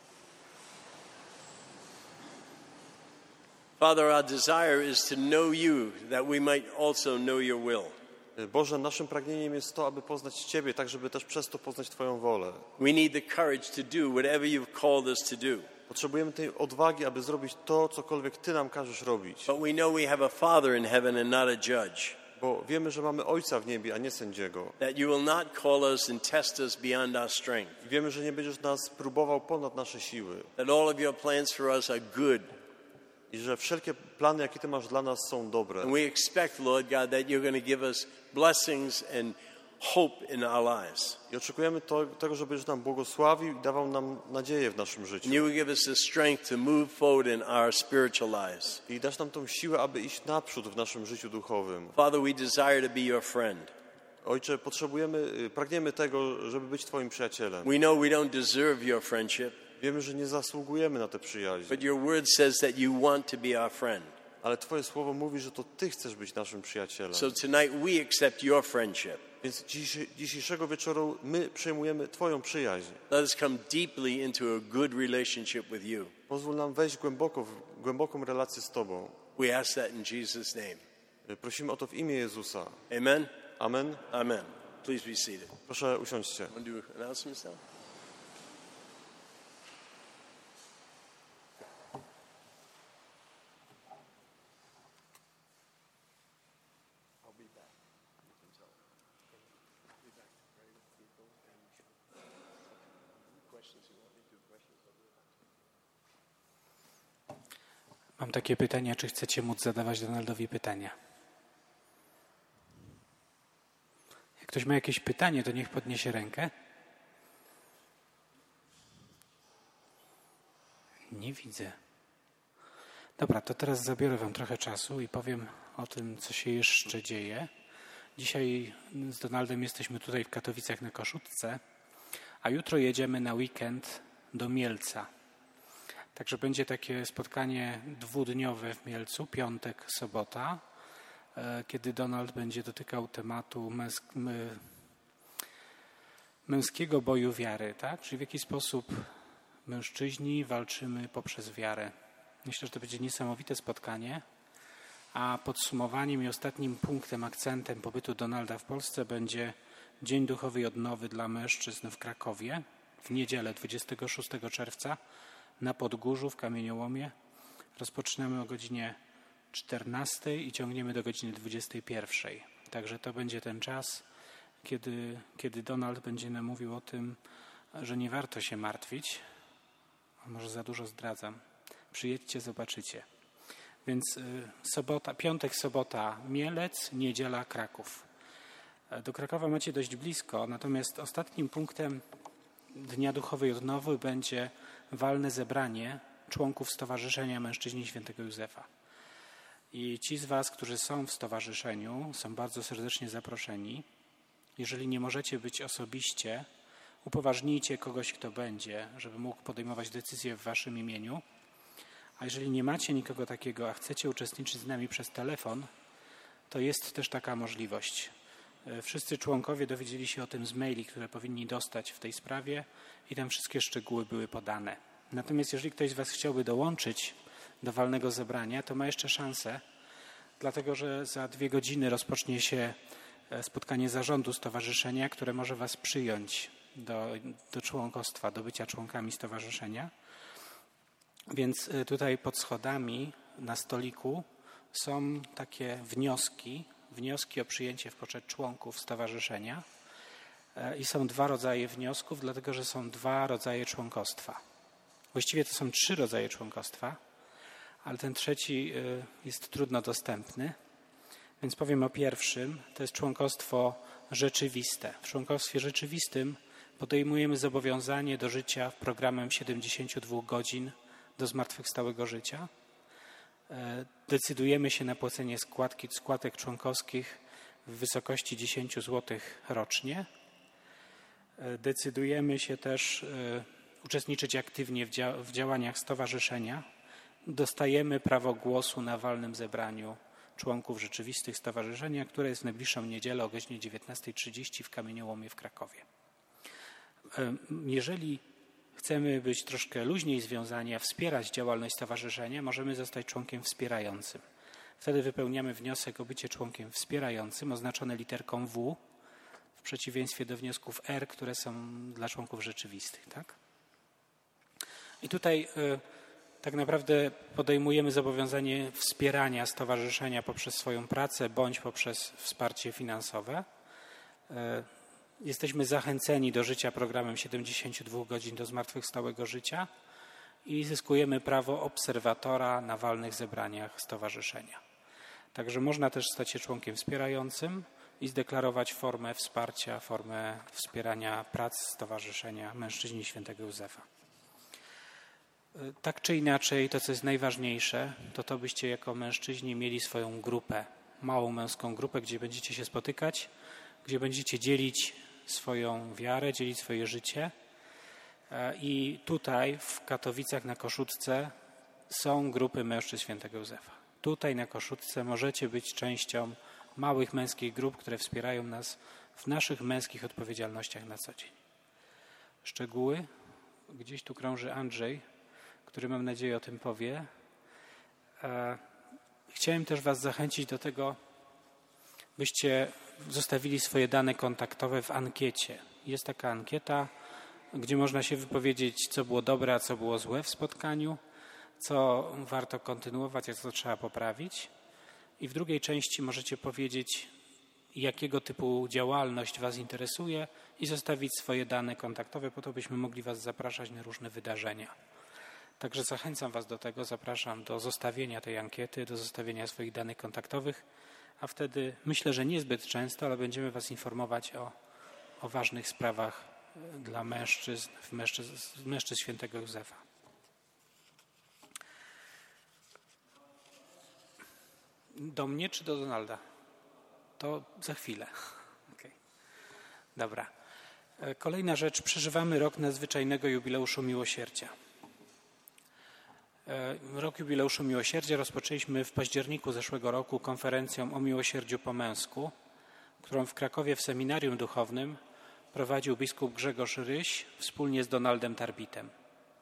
Father, our desire is to know you, that we might also know your will. Boże, naszym pragnieniem jest to, aby poznać Ciebie, tak żeby też przez to poznać Twoją wolę. We need the courage to do whatever you've called us to do. Potrzebujemy tej odwagi, aby zrobić to, cokolwiek Ty nam każesz robić. But we know we have a Father in heaven and not a judge. Bo wiemy, że mamy Ojca w niebie, a nie sędziego. That you will not call us and test us beyond our strength. I wiemy, że nie będziesz nas próbował ponad nasze siły. That all of your plans for us are good. I że wszelkie plany, jakie Ty masz dla nas, są dobre. And we expect, Lord God, that you're going to give us blessings and hope in our lives. I oczekujemy to, tego, że będziesz nam błogosławił i dawał nam nadzieję w naszym życiu. And you will give us the strength to move forward in our spiritual lives. I dasz nam tą siłę, aby iść naprzód w naszym życiu duchowym. Father, we desire to be your friend. Ojcze, potrzebujemy, pragniemy tego, żeby być Twoim przyjacielem. We know we don't deserve your friendship. Wiemy, że nie zasługujemy na tę przyjaźń. But your word says that you want to be our friend. Ale Twoje słowo mówi, że to Ty chcesz być naszym przyjacielem. So tonight we accept your friendship. Więc dziś, dzisiejszego wieczoru my przejmujemy Twoją przyjaźń. Let us come deeply into a good relationship with you. Pozwól nam wejść głęboko w głęboką relację z Tobą. We ask that in Jesus' name. Prosimy o to w imię Jezusa. Amen? Amen. Amen. Please be seated. Proszę usiądźcie. Want to do announcements now? Mam takie pytania, czy chcecie móc zadawać Donaldowi pytania? Jak ktoś ma jakieś pytanie, to niech podniesie rękę. Nie widzę. Dobra, to teraz zabiorę wam trochę czasu i powiem o tym, co się jeszcze dzieje. Dzisiaj z Donaldem jesteśmy tutaj w Katowicach na Koszutce, a jutro jedziemy na weekend do Mielca. Także będzie takie spotkanie dwudniowe w Mielcu, piątek, sobota, kiedy Donald będzie dotykał tematu męsk- męskiego boju wiary, tak? Czyli w jaki sposób mężczyźni walczymy poprzez wiarę. Myślę, że to będzie niesamowite spotkanie, a podsumowaniem i ostatnim punktem, akcentem pobytu Donalda w Polsce będzie Dzień Duchowej Odnowy dla mężczyzn w Krakowie w niedzielę dwudziestego szóstego czerwca. Na Podgórzu w Kamieniołomie. Rozpoczynamy o godzinie czternastej i ciągniemy do godziny dwudziestej pierwszej. Także to będzie ten czas, kiedy, kiedy Donald będzie nam mówił o tym, że nie warto się martwić. A może za dużo zdradzam. Przyjedźcie, zobaczycie. Więc y, sobota, piątek, sobota Mielec, niedziela Kraków. Do Krakowa macie dość blisko, natomiast ostatnim punktem Dnia Duchowej Odnowy będzie walne zebranie członków Stowarzyszenia Mężczyźni Świętego Józefa. I ci z was, którzy są w stowarzyszeniu, są bardzo serdecznie zaproszeni. Jeżeli nie możecie być osobiście, upoważnijcie kogoś, kto będzie, żeby mógł podejmować decyzje w waszym imieniu. A jeżeli nie macie nikogo takiego, a chcecie uczestniczyć z nami przez telefon, to jest też taka możliwość. Wszyscy członkowie dowiedzieli się o tym z maili, które powinni dostać w tej sprawie i tam wszystkie szczegóły były podane. Natomiast jeżeli ktoś z was chciałby dołączyć do walnego zebrania, to ma jeszcze szansę, dlatego że za dwie godziny rozpocznie się spotkanie zarządu stowarzyszenia, które może was przyjąć do, do członkostwa, do bycia członkami stowarzyszenia. Więc tutaj pod schodami na stoliku są takie wnioski, wnioski o przyjęcie w poczet członków stowarzyszenia i są dwa rodzaje wniosków, dlatego że są dwa rodzaje członkostwa. Właściwie to są trzy rodzaje członkostwa, ale ten trzeci jest trudno dostępny, więc powiem o pierwszym. To jest członkostwo rzeczywiste. W członkostwie rzeczywistym podejmujemy zobowiązanie do życia programem siedemdziesiąt dwa godzin do zmartwychwstałego życia. Decydujemy się na płacenie składki, składek członkowskich w wysokości dziesięć złotych rocznie. Decydujemy się też uczestniczyć aktywnie w, dzia- w działaniach stowarzyszenia. Dostajemy prawo głosu na walnym zebraniu członków rzeczywistych stowarzyszenia, które jest w najbliższą niedzielę o godzinie dziewiętnastej trzydzieści w Kamieniołomie w Krakowie. Jeżeli chcemy być troszkę luźniej związani, a wspierać działalność stowarzyszenia, możemy zostać członkiem wspierającym. Wtedy wypełniamy wniosek o bycie członkiem wspierającym, oznaczony literką W, w przeciwieństwie do wniosków R, które są dla członków rzeczywistych. Tak? I tutaj y, tak naprawdę podejmujemy zobowiązanie wspierania stowarzyszenia poprzez swoją pracę bądź poprzez wsparcie finansowe. Y, jesteśmy zachęceni do życia programem siedemdziesiąt dwa godzin do zmartwychwstałego życia i zyskujemy prawo obserwatora na walnych zebraniach stowarzyszenia. Także można też stać się członkiem wspierającym i zdeklarować formę wsparcia, formę wspierania prac Stowarzyszenia Mężczyźni Świętego Józefa. Tak czy inaczej, to co jest najważniejsze, to to byście jako mężczyźni mieli swoją grupę, małą męską grupę, gdzie będziecie się spotykać, gdzie będziecie dzielić swoją wiarę, dzielić swoje życie. I tutaj w Katowicach na Koszutce są grupy mężczyzn Świętego Józefa. Tutaj na Koszutce możecie być częścią małych męskich grup, które wspierają nas w naszych męskich odpowiedzialnościach na co dzień. Szczegóły? Gdzieś tu krąży Andrzej, który mam nadzieję o tym powie. Chciałem też was zachęcić do tego, byście zostawili swoje dane kontaktowe w ankiecie. Jest taka ankieta, gdzie można się wypowiedzieć, co było dobre, a co było złe w spotkaniu, co warto kontynuować, a co trzeba poprawić. I w drugiej części możecie powiedzieć, jakiego typu działalność was interesuje i zostawić swoje dane kontaktowe, po to byśmy mogli was zapraszać na różne wydarzenia. Także zachęcam was do tego, zapraszam do zostawienia tej ankiety, do zostawienia swoich danych kontaktowych, a wtedy myślę, że niezbyt często, ale będziemy was informować o, o ważnych sprawach dla mężczyzn, w mężczyzn, mężczyzn Świętego Józefa. Do mnie czy do Donalda? To za chwilę. Okay. Dobra. Kolejna rzecz. Przeżywamy rok nadzwyczajnego jubileuszu miłosierdzia. Rok jubileuszu miłosierdzia rozpoczęliśmy w październiku zeszłego roku konferencją o miłosierdziu po męsku, którą w Krakowie w seminarium duchownym prowadził biskup Grzegorz Ryś wspólnie z Donaldem Tarbitem.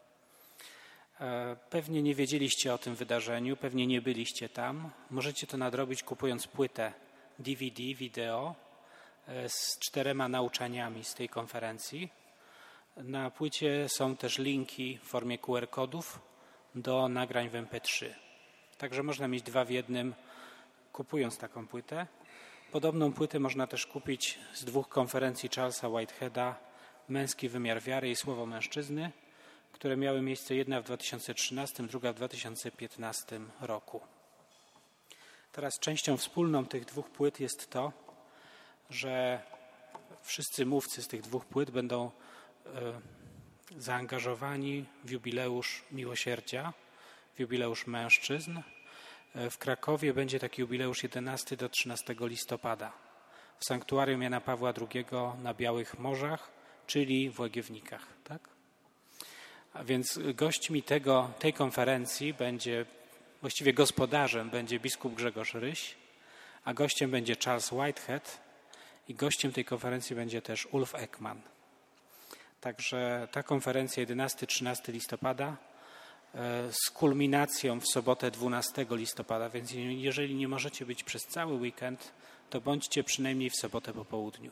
Pewnie nie wiedzieliście o tym wydarzeniu, pewnie nie byliście tam. Możecie to nadrobić kupując płytę D V D, wideo z czterema nauczaniami z tej konferencji. Na płycie są też linki w formie Q R kodów do nagrań w M P trzy. Także można mieć dwa w jednym, kupując taką płytę. Podobną płytę można też kupić z dwóch konferencji Charlesa Whiteheada, Męski wymiar wiary i Słowo mężczyzny, które miały miejsce, jedna w dwa tysiące trzynastym, druga w dwa tysiące piętnastym roku. Teraz częścią wspólną tych dwóch płyt jest to, że wszyscy mówcy z tych dwóch płyt będą y, zaangażowani w jubileusz miłosierdzia, w jubileusz mężczyzn. W Krakowie będzie taki jubileusz jedenastego do trzynastego listopada w sanktuarium Jana Pawła drugiego na Białych Morzach, czyli w Łagiewnikach. Tak? A więc gośćmi tego, tej konferencji będzie, właściwie gospodarzem będzie biskup Grzegorz Ryś, a gościem będzie Charles Whitehead i gościem tej konferencji będzie też Ulf Ekman. Także ta konferencja jedenastego do trzynastego listopada z kulminacją w sobotę dwunastego listopada, więc jeżeli nie możecie być przez cały weekend, to bądźcie przynajmniej w sobotę po południu.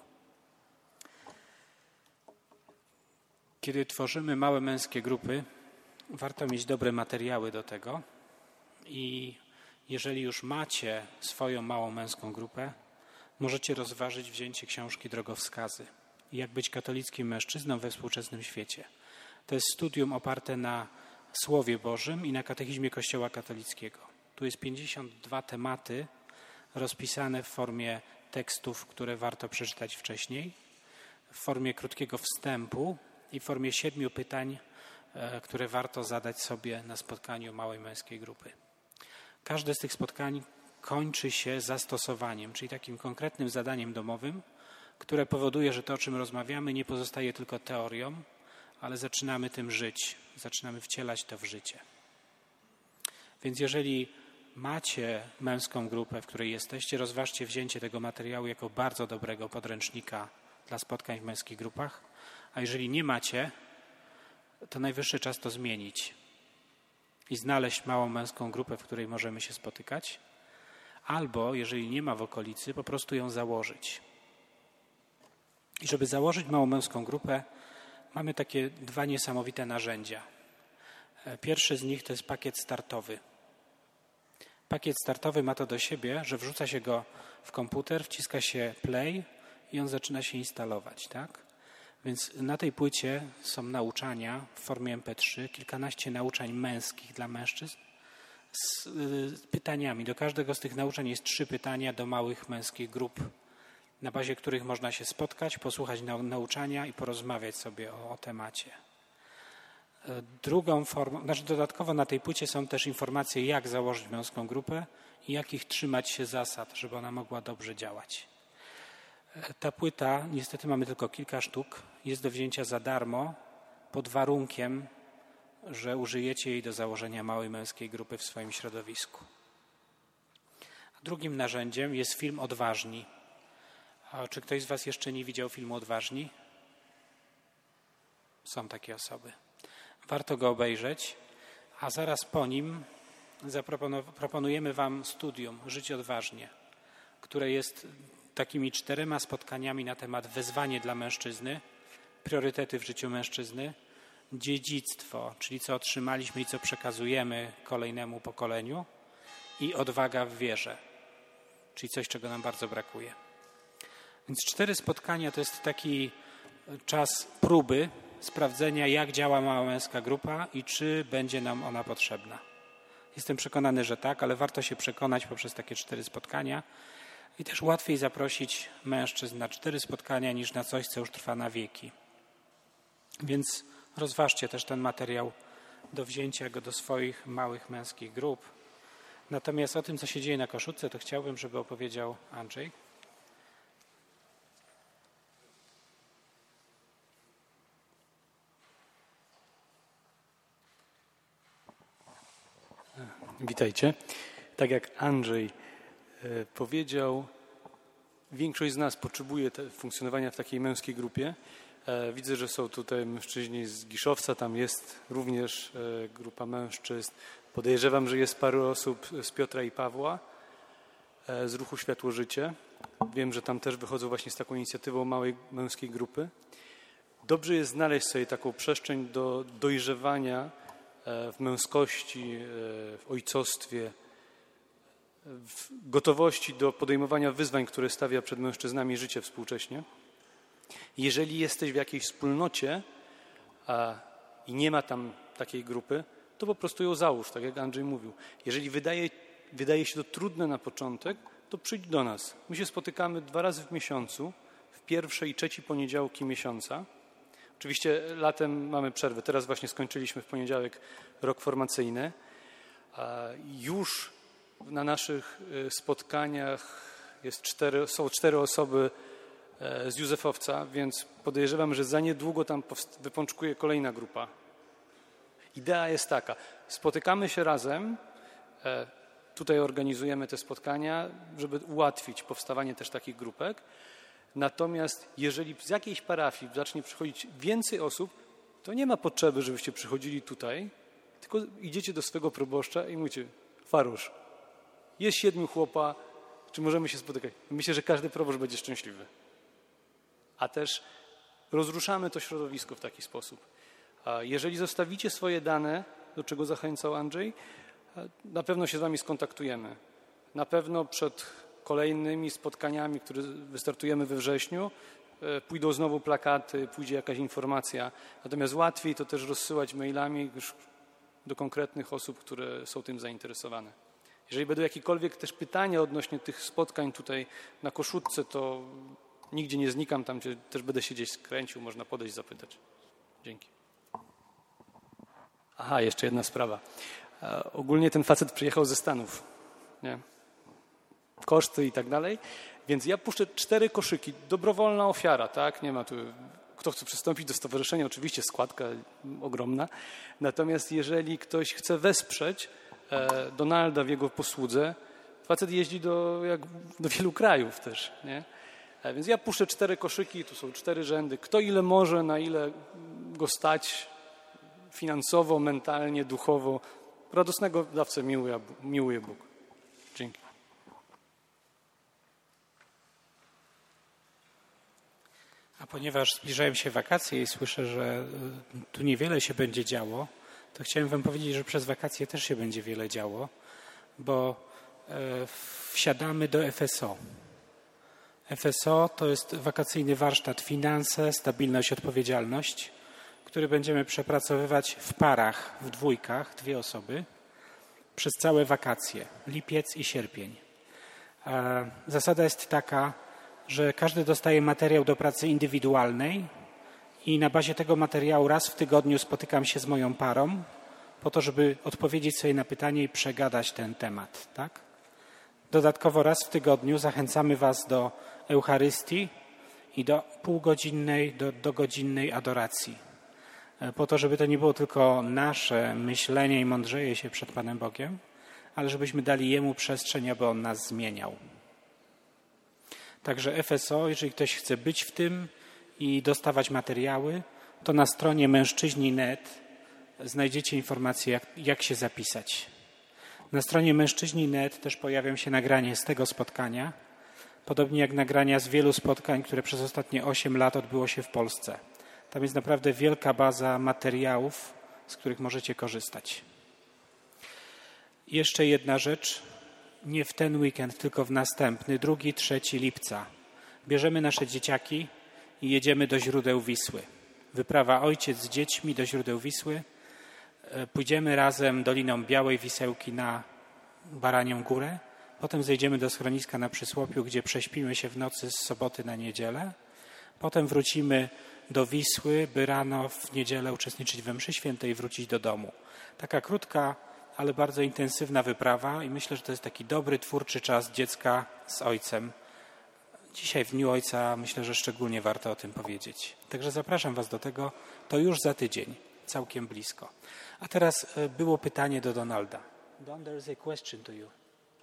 Kiedy tworzymy małe męskie grupy, warto mieć dobre materiały do tego i jeżeli już macie swoją małą męską grupę, możecie rozważyć wzięcie książki Drogowskazy. Jak być katolickim mężczyzną we współczesnym świecie. To jest studium oparte na Słowie Bożym i na katechizmie Kościoła katolickiego. Tu jest pięćdziesiąt dwa tematy rozpisane w formie tekstów, które warto przeczytać wcześniej, w formie krótkiego wstępu i w formie siedmiu pytań, które warto zadać sobie na spotkaniu małej męskiej grupy. Każde z tych spotkań kończy się zastosowaniem, czyli takim konkretnym zadaniem domowym, które powoduje, że to, o czym rozmawiamy, nie pozostaje tylko teorią, ale zaczynamy tym żyć, zaczynamy wcielać to w życie. Więc jeżeli macie męską grupę, w której jesteście, rozważcie wzięcie tego materiału jako bardzo dobrego podręcznika dla spotkań w męskich grupach, a jeżeli nie macie, to najwyższy czas to zmienić i znaleźć małą męską grupę, w której możemy się spotykać, albo, jeżeli nie ma w okolicy, po prostu ją założyć. I żeby założyć małą męską grupę, mamy takie dwa niesamowite narzędzia. Pierwszy z nich to jest pakiet startowy. Pakiet startowy ma to do siebie, że wrzuca się go w komputer, wciska się play i on zaczyna się instalować, tak? Więc na tej płycie są nauczania w formie em pe trzy, kilkanaście nauczań męskich dla mężczyzn z y, pytaniami. Do każdego z tych nauczań jest trzy pytania do małych męskich grup, na bazie których można się spotkać, posłuchać nau- nauczania i porozmawiać sobie o, o temacie. Drugą formą, znaczy dodatkowo na tej płycie są też informacje, jak założyć męską grupę i jakich trzymać się zasad, żeby ona mogła dobrze działać. Ta płyta, niestety mamy tylko kilka sztuk, jest do wzięcia za darmo, pod warunkiem, że użyjecie jej do założenia małej męskiej grupy w swoim środowisku. Drugim narzędziem jest film Odważni. A czy ktoś z was jeszcze nie widział filmu Odważni? Są takie osoby. Warto go obejrzeć, a zaraz po nim zaproponujemy wam studium Żyć odważnie, które jest takimi czterema spotkaniami na temat wezwanie dla mężczyzny, priorytety w życiu mężczyzny, dziedzictwo, czyli co otrzymaliśmy i co przekazujemy kolejnemu pokoleniu, i odwaga w wierze, czyli coś, czego nam bardzo brakuje. Więc cztery spotkania to jest taki czas próby, sprawdzenia, jak działa mała męska grupa i czy będzie nam ona potrzebna. Jestem przekonany, że tak, ale warto się przekonać poprzez takie cztery spotkania i też łatwiej zaprosić mężczyzn na cztery spotkania niż na coś, co już trwa na wieki. Więc rozważcie też ten materiał do wzięcia go do swoich małych męskich grup. Natomiast o tym, co się dzieje na Koszutce, to chciałbym, żeby opowiedział Andrzej. Witajcie. Tak jak Andrzej e, powiedział, większość z nas potrzebuje te, funkcjonowania w takiej męskiej grupie. E, widzę, że są tutaj mężczyźni z Giszowca, tam jest również e, grupa mężczyzn. Podejrzewam, że jest paru osób z Piotra i Pawła, e, z ruchu Światło Życie. Wiem, że tam też wychodzą właśnie z taką inicjatywą małej męskiej grupy. Dobrze jest znaleźć sobie taką przestrzeń do dojrzewania w męskości, w ojcostwie, w gotowości do podejmowania wyzwań, które stawia przed mężczyznami życie współcześnie. Jeżeli jesteś w jakiejś wspólnocie a, i nie ma tam takiej grupy, to po prostu ją załóż, tak jak Andrzej mówił. Jeżeli wydaje, wydaje się to trudne na początek, to przyjdź do nas. My się spotykamy dwa razy w miesiącu, w pierwsze i trzeci poniedziałki miesiąca. Oczywiście latem mamy przerwę. Teraz właśnie skończyliśmy w poniedziałek rok formacyjny. Już na naszych spotkaniach jest cztery, są cztery osoby z Józefowca, więc podejrzewam, że za niedługo tam wypączkuje kolejna grupa. Idea jest taka. Spotykamy się razem. Tutaj organizujemy te spotkania, żeby ułatwić powstawanie też takich grupek. Natomiast jeżeli z jakiejś parafii zacznie przychodzić więcej osób, to nie ma potrzeby, żebyście przychodzili tutaj, tylko idziecie do swego proboszcza i mówicie: Farusz, jest siedmiu chłopa, czy możemy się spotykać? Myślę, że każdy proboszcz będzie szczęśliwy. A też rozruszamy to środowisko w taki sposób. A jeżeli zostawicie swoje dane, do czego zachęcał Andrzej, na pewno się z wami skontaktujemy. Na pewno przed kolejnymi spotkaniami, które wystartujemy we wrześniu, pójdą znowu plakaty, pójdzie jakaś informacja. Natomiast łatwiej to też rozsyłać mailami już do konkretnych osób, które są tym zainteresowane. Jeżeli będą jakiekolwiek też pytania odnośnie tych spotkań tutaj na Koszutce, to nigdzie nie znikam, tam gdzie też będę się gdzieś skręcił, można podejść, zapytać. Dzięki. Aha, jeszcze jedna sprawa. Ogólnie ten facet przyjechał ze Stanów, nie? Koszty i tak dalej, więc ja puszczę cztery koszyki, dobrowolna ofiara, tak, nie ma tu, kto chce przystąpić do stowarzyszenia, oczywiście składka ogromna, natomiast jeżeli ktoś chce wesprzeć e, Donalda w jego posłudze, facet jeździ do, jak, do wielu krajów też, nie, e, więc ja puszczę cztery koszyki, tu są cztery rzędy, kto ile może, na ile go stać, finansowo, mentalnie, duchowo. Radosnego dawcę miłuje, miłuje Bóg. Dzięki. A ponieważ zbliżają się wakacje i słyszę, że tu niewiele się będzie działo, to chciałem wam powiedzieć, że przez wakacje też się będzie wiele działo, bo wsiadamy do F S O. F S O to jest wakacyjny warsztat Finanse, Stabilność, Odpowiedzialność, który będziemy przepracowywać w parach, w dwójkach, dwie osoby, przez całe wakacje, lipiec i sierpień. Zasada jest taka, że każdy dostaje materiał do pracy indywidualnej i na bazie tego materiału raz w tygodniu spotykam się z moją parą po to, żeby odpowiedzieć sobie na pytanie i przegadać ten temat. Tak? Dodatkowo raz w tygodniu zachęcamy was do Eucharystii i do półgodzinnej, do, do godzinnej adoracji. Po to, żeby to nie było tylko nasze myślenie i mądrzeje się przed Panem Bogiem, ale żebyśmy dali Jemu przestrzeń, aby On nas zmieniał. Także F S O, jeżeli ktoś chce być w tym i dostawać materiały, to na stronie mężczyźni kropka net znajdziecie informacje, jak, jak się zapisać. Na stronie mężczyźni kropka net też pojawią się nagrania z tego spotkania, podobnie jak nagrania z wielu spotkań, które przez ostatnie osiem lat odbyło się w Polsce. Tam jest naprawdę wielka baza materiałów, z których możecie korzystać. Jeszcze jedna rzecz. Nie w ten weekend, tylko w następny, drugi, trzeci lipca. Bierzemy nasze dzieciaki i jedziemy do źródeł Wisły. Wyprawa ojciec z dziećmi do źródeł Wisły. Pójdziemy razem Doliną Białej Wisełki na Baranią Górę. Potem zejdziemy do schroniska na Przysłopiu, gdzie prześpimy się w nocy z soboty na niedzielę. Potem wrócimy do Wisły, by rano w niedzielę uczestniczyć we mszy świętej i wrócić do domu. Taka krótka, ale bardzo intensywna wyprawa i myślę, że to jest taki dobry, twórczy czas dziecka z ojcem. Dzisiaj w Dniu Ojca myślę, że szczególnie warto o tym powiedzieć. Także zapraszam was do tego. To już za tydzień, całkiem blisko. A teraz było pytanie do Donalda. Don, there is a question to you.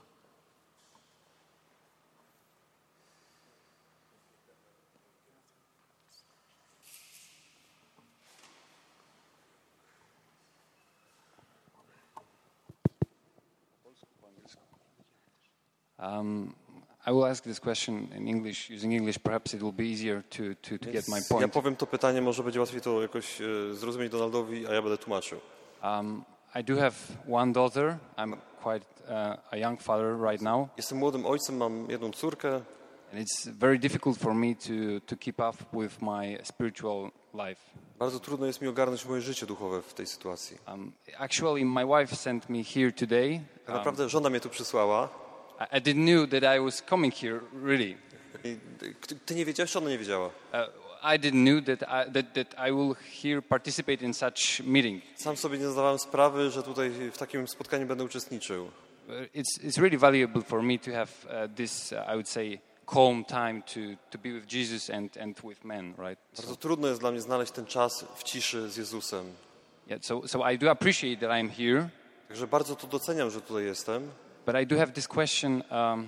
Um, I will ask this question in English, using English. Perhaps it will be easier to, to, to get my point. Ja powiem to pytanie, może będzie łatwiej to jakoś e, zrozumieć Donaldowi, a ja będę tłumaczył. Um, I do have one daughter. I'm quite uh, a young father right now. Jestem młodym ojcem, mam jedną córkę. And it's very difficult for me to, to keep up with my spiritual life. Bardzo trudno jest mi ogarnąć moje życie duchowe w tej sytuacji. Um, actually, my wife sent me here today. Tak naprawdę żona mnie tu przysłała. I didn't know that I was coming here, really. I ty nie wiedziałeś, czy ona nie wiedziała? Uh, I didn't know that I, that, that I will here participate in such meeting. Sam sobie nie zdawałem sprawy, że tutaj w takim spotkaniu będę uczestniczył. It's, it's really valuable for me to have uh, this, uh, I would say, calm time to, to be with Jesus and, and with men, right? Bardzo trudno jest dla mnie znaleźć ten czas w ciszy z Jezusem. Yeah, so, so I do appreciate that I'm here. Także bardzo to doceniam, że tutaj jestem. But I do have this question, um,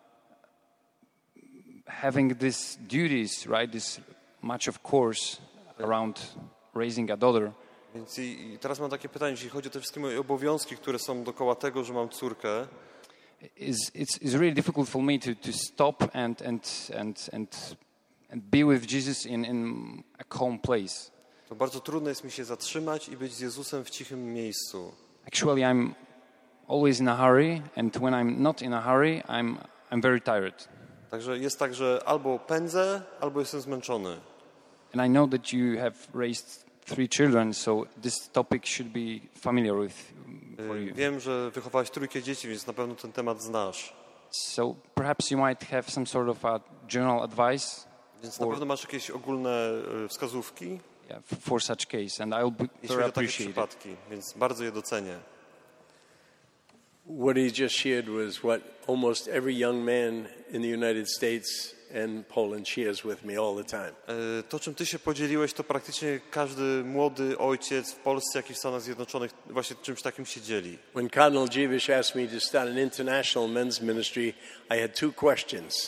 having these duties, right, this much of course around raising a daughter. Więc i, i teraz mam takie pytanie, jeśli chodzi o te wszystkie moje obowiązki, które są dookoła tego, że mam córkę. It's, it's, it's really difficult for me to, to stop and, and, and, and, and be with Jesus in, in a calm place. To bardzo trudno jest mi się zatrzymać i być z Jezusem w cichym miejscu. Actually, I'm always in a hurry, and when I'm not in a hurry, I'm, I'm very tired. Także jest tak, że albo pędzę, albo jestem zmęczony. And I know that you have raised three children, so this topic should be familiar with for you. Wiem, że wychowałeś trójkę dzieci, więc na pewno ten temat znasz. So perhaps you might have some sort of a general advice. Więc na pewno masz jakieś ogólne wskazówki. Yeah, for such case, and I'll be jeśli chodzi o takie przypadki, więc bardzo je docenię. What he just shared was what almost every young man in the United States and Poland shares with me all the time. To, czym ty się podzieliłeś, to praktycznie każdy młody ojciec w Polsce, jak i w Stanach Zjednoczonych właśnie czymś takim się dzieli. When Cardinal Dziwisz asked me to start an international men's ministry, I had two questions.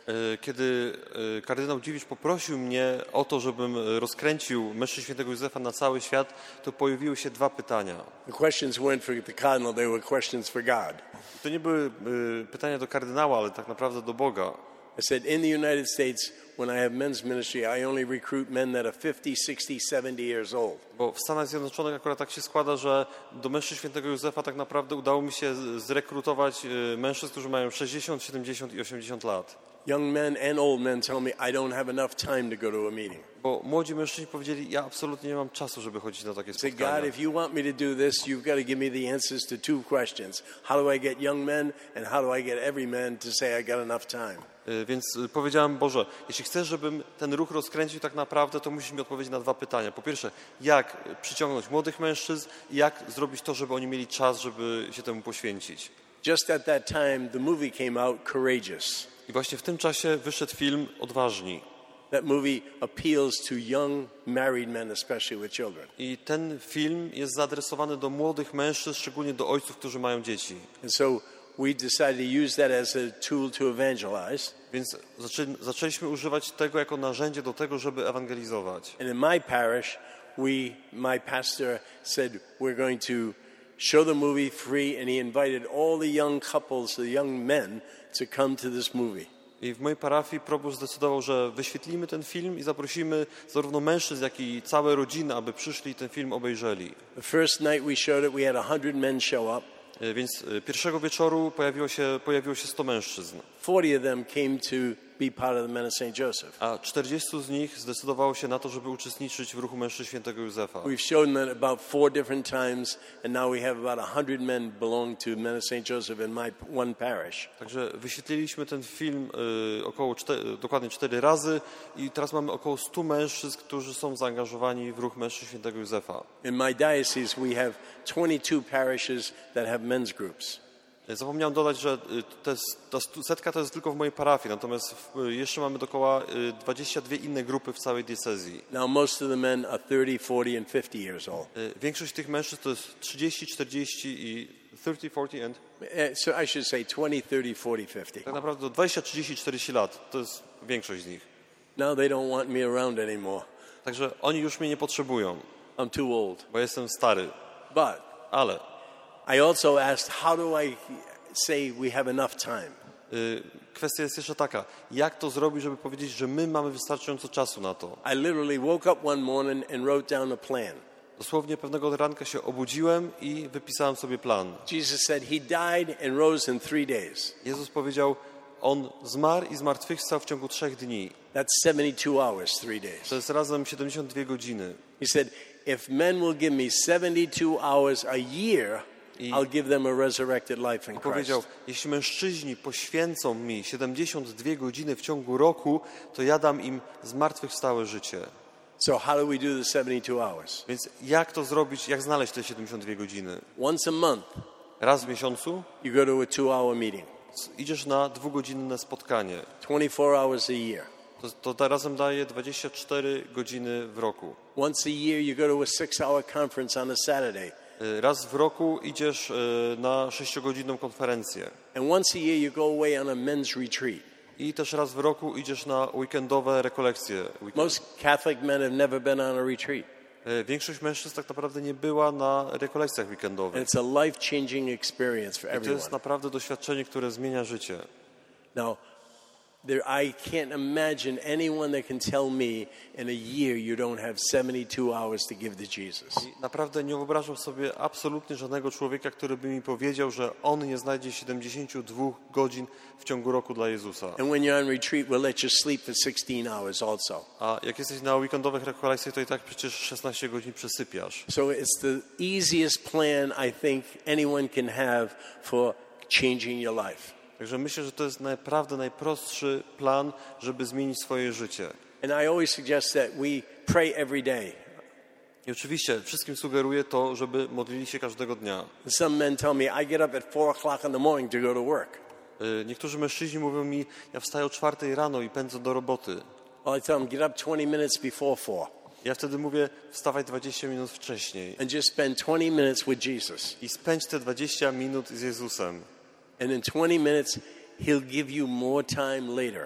E, Kiedy e, kardynał Dziwisz poprosił mnie o to, żebym rozkręcił mężczyzn świętego Józefa na cały świat, to pojawiły się dwa pytania. The questions weren't for the cardinal, they were questions for God. To nie były e, pytania do kardynała, ale tak naprawdę do Boga. I said, in the United States, when I have men's ministry, I only recruit men that are fifty, sixty, seventy years old. Bo w Stanach Zjednoczonych akurat tak się składa, że do mężczyzn świętego Józefa tak naprawdę udało mi się z- zrekrutować e, mężczyzn, którzy mają sześćdziesiąt, siedemdziesiąt i osiemdziesiąt lat. Young men and old men tell me I don't have enough time to go to a meeting. Bo młodzi mężczyźni powiedzieli, ja absolutnie nie mam czasu, żeby chodzić na takie I said, spotkania. God, if you want me to do this, you've got to give me the answers to two questions. How do I get young men, and how do I get every man to say I got enough time? Y, Więc y, powiedziałem, Boże, jeśli chcesz, żebym ten ruch rozkręcił tak naprawdę, to musisz mi odpowiedzieć na dwa pytania. Po pierwsze, jak przyciągnąć młodych mężczyzn i jak zrobić to, żeby oni mieli czas, żeby się temu poświęcić. Just at that time, the movie came out, Courageous. I właśnie w tym czasie wyszedł film Odważni. That movie appeals to young married men, especially with children. I ten film jest zaadresowany do młodych mężczyzn, szczególnie do ojców, którzy mają dzieci. And so we decided to use that as a tool to evangelize. Więc zaczę, zaczęliśmy używać tego jako narzędzie do tego, żeby ewangelizować. And in my parish, we, my pastor said, we're going to show the movie free, and he invited all the young couples, the young men, to come to this movie. I w mojej parafii proboszcz zdecydował, że wyświetlimy ten film i zaprosimy zarówno mężczyzn, jak i całe rodziny, aby przyszli i ten film obejrzeli. The first night we showed it, we had a hundred men show up. E, Więc e, pierwszego wieczoru pojawiło się, pojawiło się sto mężczyzn, Forty of them came to be part of the Men of Saint Joseph. a czterdziestu z nich zdecydowało się na to, żeby uczestniczyć w ruchu mężczyzn świętego Józefa. We've shown them about four different times, and now we have about a hundred men belong to Men of Saint Joseph in my one parish. Także wyświetliliśmy ten film e, około cztery, dokładnie cztery razy i teraz mamy około stu mężczyzn, którzy są zaangażowani w ruch mężczyzn świętego Józefa. In my diocese, we have twenty-two parishes that have men's groups. Zapomniałem dodać, że to jest, ta stu- setka to jest tylko w mojej parafii, natomiast w, jeszcze mamy dookoła y, dwadzieścia dwie inne grupy w całej diecezji. Now, most of the men are thirty, forty, and fifty years old. Y, Większość tych mężczyzn to jest trzydzieści, czterdzieści i trzydzieści, czterdzieści and Eh, So I should say twenty, thirty, forty, fifty. tak naprawdę dwadzieścia, trzydzieści, czterdzieści lat. To jest większość z nich. Now they don't want me around anymore. Także oni już mnie nie potrzebują, I'm too old. bo jestem stary. But Ale I also asked, how do I say we have enough time? y, kwestia jest jeszcze taka, jak to zrobić, żeby powiedzieć, że my mamy wystarczająco czasu na to. I literally woke up one morning and wrote down a plan. Dosłownie pewnego ranka się obudziłem i wypisałem sobie plan. Jesus said he died and rose in three days. Jezus powiedział, On zmarł i zmartwychwstał w ciągu trzech dni. That's seventy-two hours, three days. To jest razem siedemdziesiąt dwie godziny. He said, if men will give me seventy-two hours a year, I'll give them a resurrected life in Christ. Powiedział, jeśli mężczyźni poświęcą mi siedemdziesiąt dwie godziny w ciągu roku, to ja dam im zmartwychwstałe życie. So how do we do the seventy-two hours? Więc jak to zrobić, jak znaleźć te siedemdziesiąt dwie godziny? Once a month, Raz w miesiącu you go to a two-hour meeting. idziesz na dwugodzinne spotkanie. twenty-four hours a year. To, to da- razem daje dwadzieścia cztery godziny w roku. Once a year, you go to a six-hour conference on a Saturday. Y, Raz w roku idziesz y, na sześciogodzinną konferencję. And once a year, you go away on a men's retreat. I też raz w roku idziesz na weekendowe rekolekcje. Weekend. Most Catholic men have never been on a retreat. Y, Większość mężczyzn tak naprawdę nie była na rekolekcjach And weekendowych. it's a life-changing experience for I to everyone. jest naprawdę doświadczenie, które zmienia życie. Now, there, I can't imagine anyone that can tell me in a year you don't have seventy-two hours to give to Jesus. I naprawdę nie wyobrażam sobie absolutnie żadnego człowieka, który by mi powiedział, że on nie znajdzie siedemdziesięciu dwóch godzin w ciągu roku dla Jezusa. And when you're on retreat, we'll let you sleep for sixteen hours also. A jak jesteś na weekendowych rekolekcjach, to i tak przecież szesnaście godzin przesypiasz. So it's the easiest plan I think anyone can have for changing your life. Także myślę, że to jest naprawdę najprostszy plan, żeby zmienić swoje życie. And I always suggest that we pray every day. I oczywiście wszystkim sugeruję to, żeby modlili się każdego dnia. Some men tell me I get up at four o'clock in the morning to go to work. Y, Niektórzy mężczyźni mówią mi, ja wstaję o czwartej rano i pędzę do roboty. Well, I tell them get up twenty minutes before four Ja wtedy mówię, wstawaj dwadzieścia minut wcześniej and just spend twenty minutes with Jesus. i spędź te dwadzieścia minut z Jezusem. And in twenty minutes, he'll give you more time later.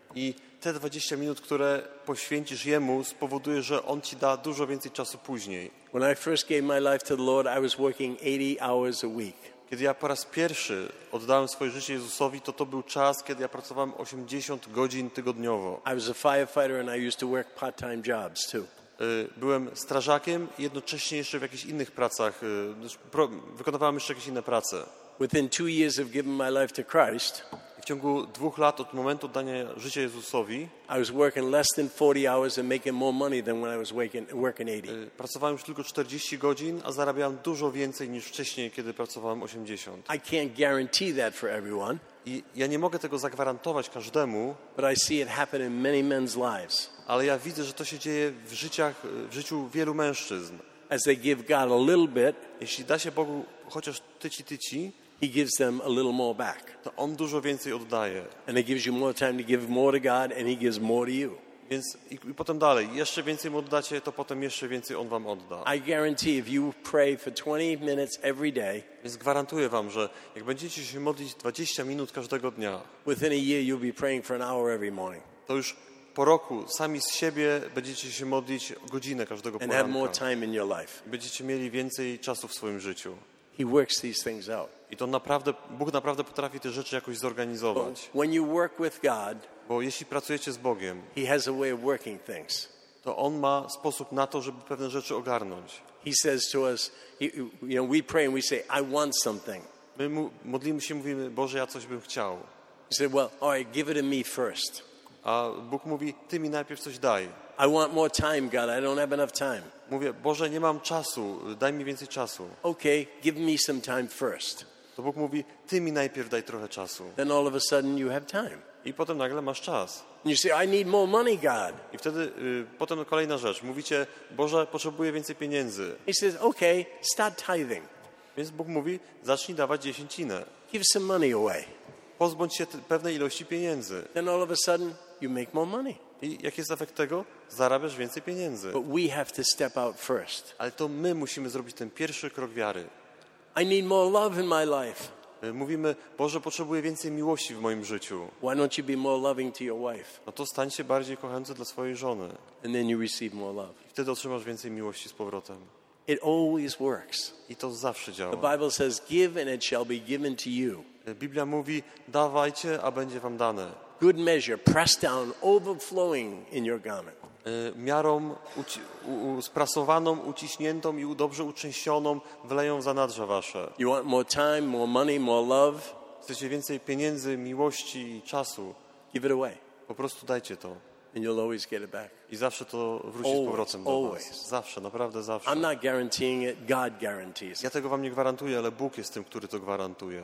I te dwadzieścia minut, które poświęcisz Jemu, spowoduje, że On ci da dużo więcej czasu później. When I first gave my life to the Lord, I was working eighty hours a week. Kiedy ja po raz pierwszy oddałem swoje życie Jezusowi, to to był czas, kiedy ja pracowałem osiemdziesiąt godzin tygodniowo. I was a firefighter and I used to work part-time jobs too. Byłem strażakiem i jednocześnie jeszcze w jakichś innych pracach, wykonywałem jeszcze jakieś inne prace. Within two years of giving my life to Christ, w ciągu dwóch lat od momentu oddania życia Jezusowi, I was working less than forty hours and making more money than when I was working, working eighty. Pracowałem już tylko czterdzieści godzin, a zarabiałem dużo więcej niż wcześniej, kiedy pracowałem osiemdziesiąt. I can't guarantee that for everyone. I ja nie mogę tego zagwarantować każdemu, but I see it happen in many men's lives. Ale ja widzę, że to się dzieje w życiach, w życiu wielu mężczyzn. As they give God a little bit, jeśli da się Bogu chociaż tyci tyci, He gives them a little more back. To On dużo więcej oddaje. And it gives you more time to give more to God and He gives more to you. Więc i, i potem dalej, jeszcze więcej mu oddacie, to potem jeszcze więcej On wam odda. I guarantee if you pray for twenty minutes every day, więc gwarantuję wam, że jak będziecie się modlić dwadzieścia minut każdego dnia, within a year you'll be praying for an hour every morning. To już po roku sami z siebie będziecie się modlić godzinę każdego poranka. And have more time in your life. Będziecie mieli więcej czasu w swoim życiu. He works these things out. I to naprawdę, Bóg naprawdę potrafi te rzeczy jakoś zorganizować. When you work with God, bo jeśli pracujecie z Bogiem, He has a way of working things. To On ma sposób na to, żeby pewne rzeczy ogarnąć. He says to us, you know, we pray and we say, I want something. My mu, modlimy się, mówimy, Boże, ja coś bym chciał. He said, well, all right, give it to me first. A Bóg mówi, Ty mi najpierw coś daj. I want more time, God. I don't have enough time. Mówię, Boże, nie mam czasu, daj mi więcej czasu. Okay, give me some time first. To Bóg mówi, Ty mi najpierw daj trochę czasu. Then all of a sudden you have time. I potem nagle masz czas. And you say, I need more money, God. I wtedy y, potem kolejna rzecz. Mówicie, Boże, potrzebuję więcej pieniędzy. He says, okay, start tithing. Więc Bóg mówi, zacznij dawać dziesięcinę. Give some money away. Pozbądź się pewnej ilości pieniędzy. Then all of a sudden you make more money. I jaki jest efekt tego? Zarabiasz więcej pieniędzy. But we have to step out first. Ale to my musimy zrobić ten pierwszy krok wiary. I need more love in my life. Mówimy, Boże, potrzebuję więcej miłości w moim życiu. Why don't you be more loving to your wife? No to stań się bardziej kochający dla swojej żony. And then you receive more love. I wtedy otrzymasz więcej miłości z powrotem. It always works. I to zawsze działa. The Bible says, give and it shall be given to you. Biblia mówi, dawajcie, a będzie wam dane. Good measure, pressed down, overflowing in your garment. Miarą uci- u- sprasowaną, uciśniętą i dobrze uczęścioną wleją w zanadrza wasze. You want more time, more money, more love? Chcecie więcej pieniędzy, miłości i czasu? Give it away. Po prostu dajcie to. And you'll always get it back. I zawsze to wróci Always, z powrotem do always. was. Zawsze, naprawdę zawsze. I'm not guaranteeing it, God guarantees Ja it. tego wam nie gwarantuję, ale Bóg jest tym, który to gwarantuje.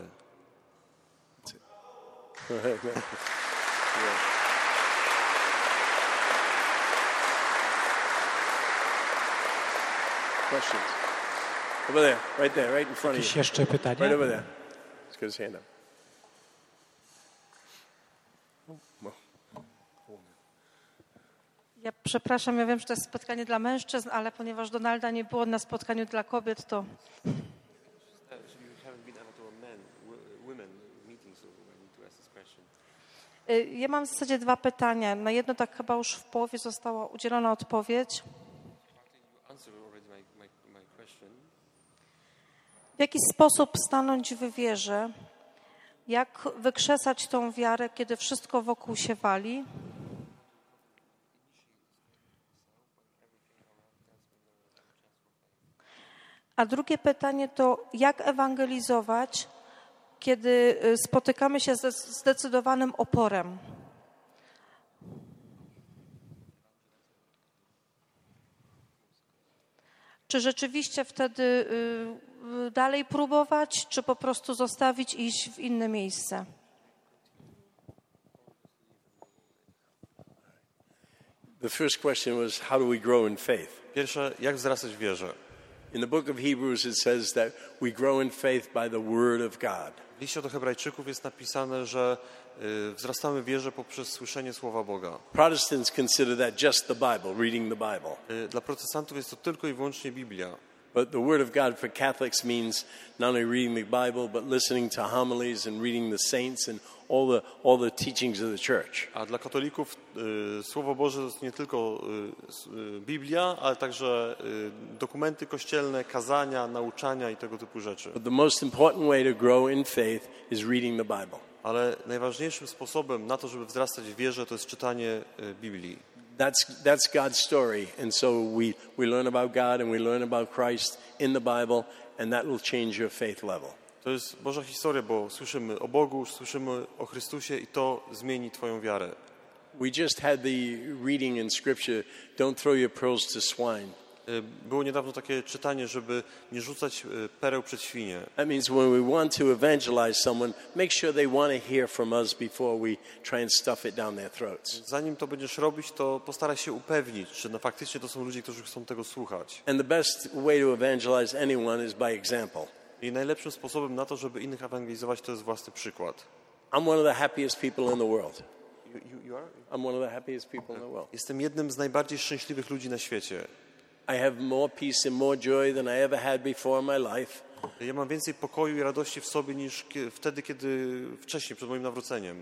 Questions? Over there, right there, right in front of Jakieś you. jeszcze pytania? Right over there. Let's get his hand up. Ja przepraszam, ja wiem, że to jest spotkanie dla mężczyzn, ale ponieważ Donalda nie było na spotkaniu dla kobiet, to... Ja mam w zasadzie dwa pytania. Na jedno tak chyba już w połowie została udzielona odpowiedź. W jaki sposób stanąć w wierze? Jak wykrzesać tą wiarę, kiedy wszystko wokół się wali? A drugie pytanie to, jak ewangelizować, kiedy spotykamy się ze zdecydowanym oporem? Czy rzeczywiście wtedy dalej próbować, czy po prostu zostawić i iść w inne miejsce? The first question was, how do we grow in faith? Pierwsze, jak wzrastać w wierze? In the book of Hebrews it says that we grow in faith by the word of God. W liście do Hebrajczyków jest napisane, że y, wzrastamy w wierze poprzez słyszenie Słowa Boga. Protestants consider that just the Bible, reading the Bible. Y, dla protestantów jest to tylko i wyłącznie Biblia. But the word of God for Catholics means not only reading the Bible, but listening to homilies and reading the saints and all the all the teachings of the church. A dla katolików y, Słowo Boże to jest nie tylko y, y, Biblia, ale także y, dokumenty kościelne, kazania, nauczania i tego typu rzeczy. But the most important way to grow in faith is reading the Bible. Ale najważniejszym sposobem na to, żeby wzrastać w wierze, to jest czytanie y, Biblii. That's that's God's story, and so we we learn about God and we learn about Christ in the Bible, and that will change your faith level. To jest Boża historia, bo słyszymy o Bogu, słyszymy o Chrystusie i to zmieni twoją wiarę. We just had the reading in Scripture, don't throw your pearls to swine. Było niedawno takie czytanie, żeby nie rzucać pereł przed świnie. That means when we want to evangelize someone, make sure they want to hear from us before we try and stuff it down their throats. Zanim to będziesz robić, to postaraj się upewnić, czy no faktycznie to są ludzie, którzy chcą tego słuchać. And the best way to evangelize anyone is by example. I najlepszym sposobem na to, żeby innych ewangelizować, to jest własny przykład. I'm one of the happiest people in the world. You, you, you are? I'm one of the happiest people in the world. Jestem jednym z najbardziej szczęśliwych ludzi na świecie. I have more peace and more joy than I ever had before in my life. Ja mam więcej pokoju i radości w sobie niż kie- wtedy, kiedy wcześniej, przed moim nawróceniem.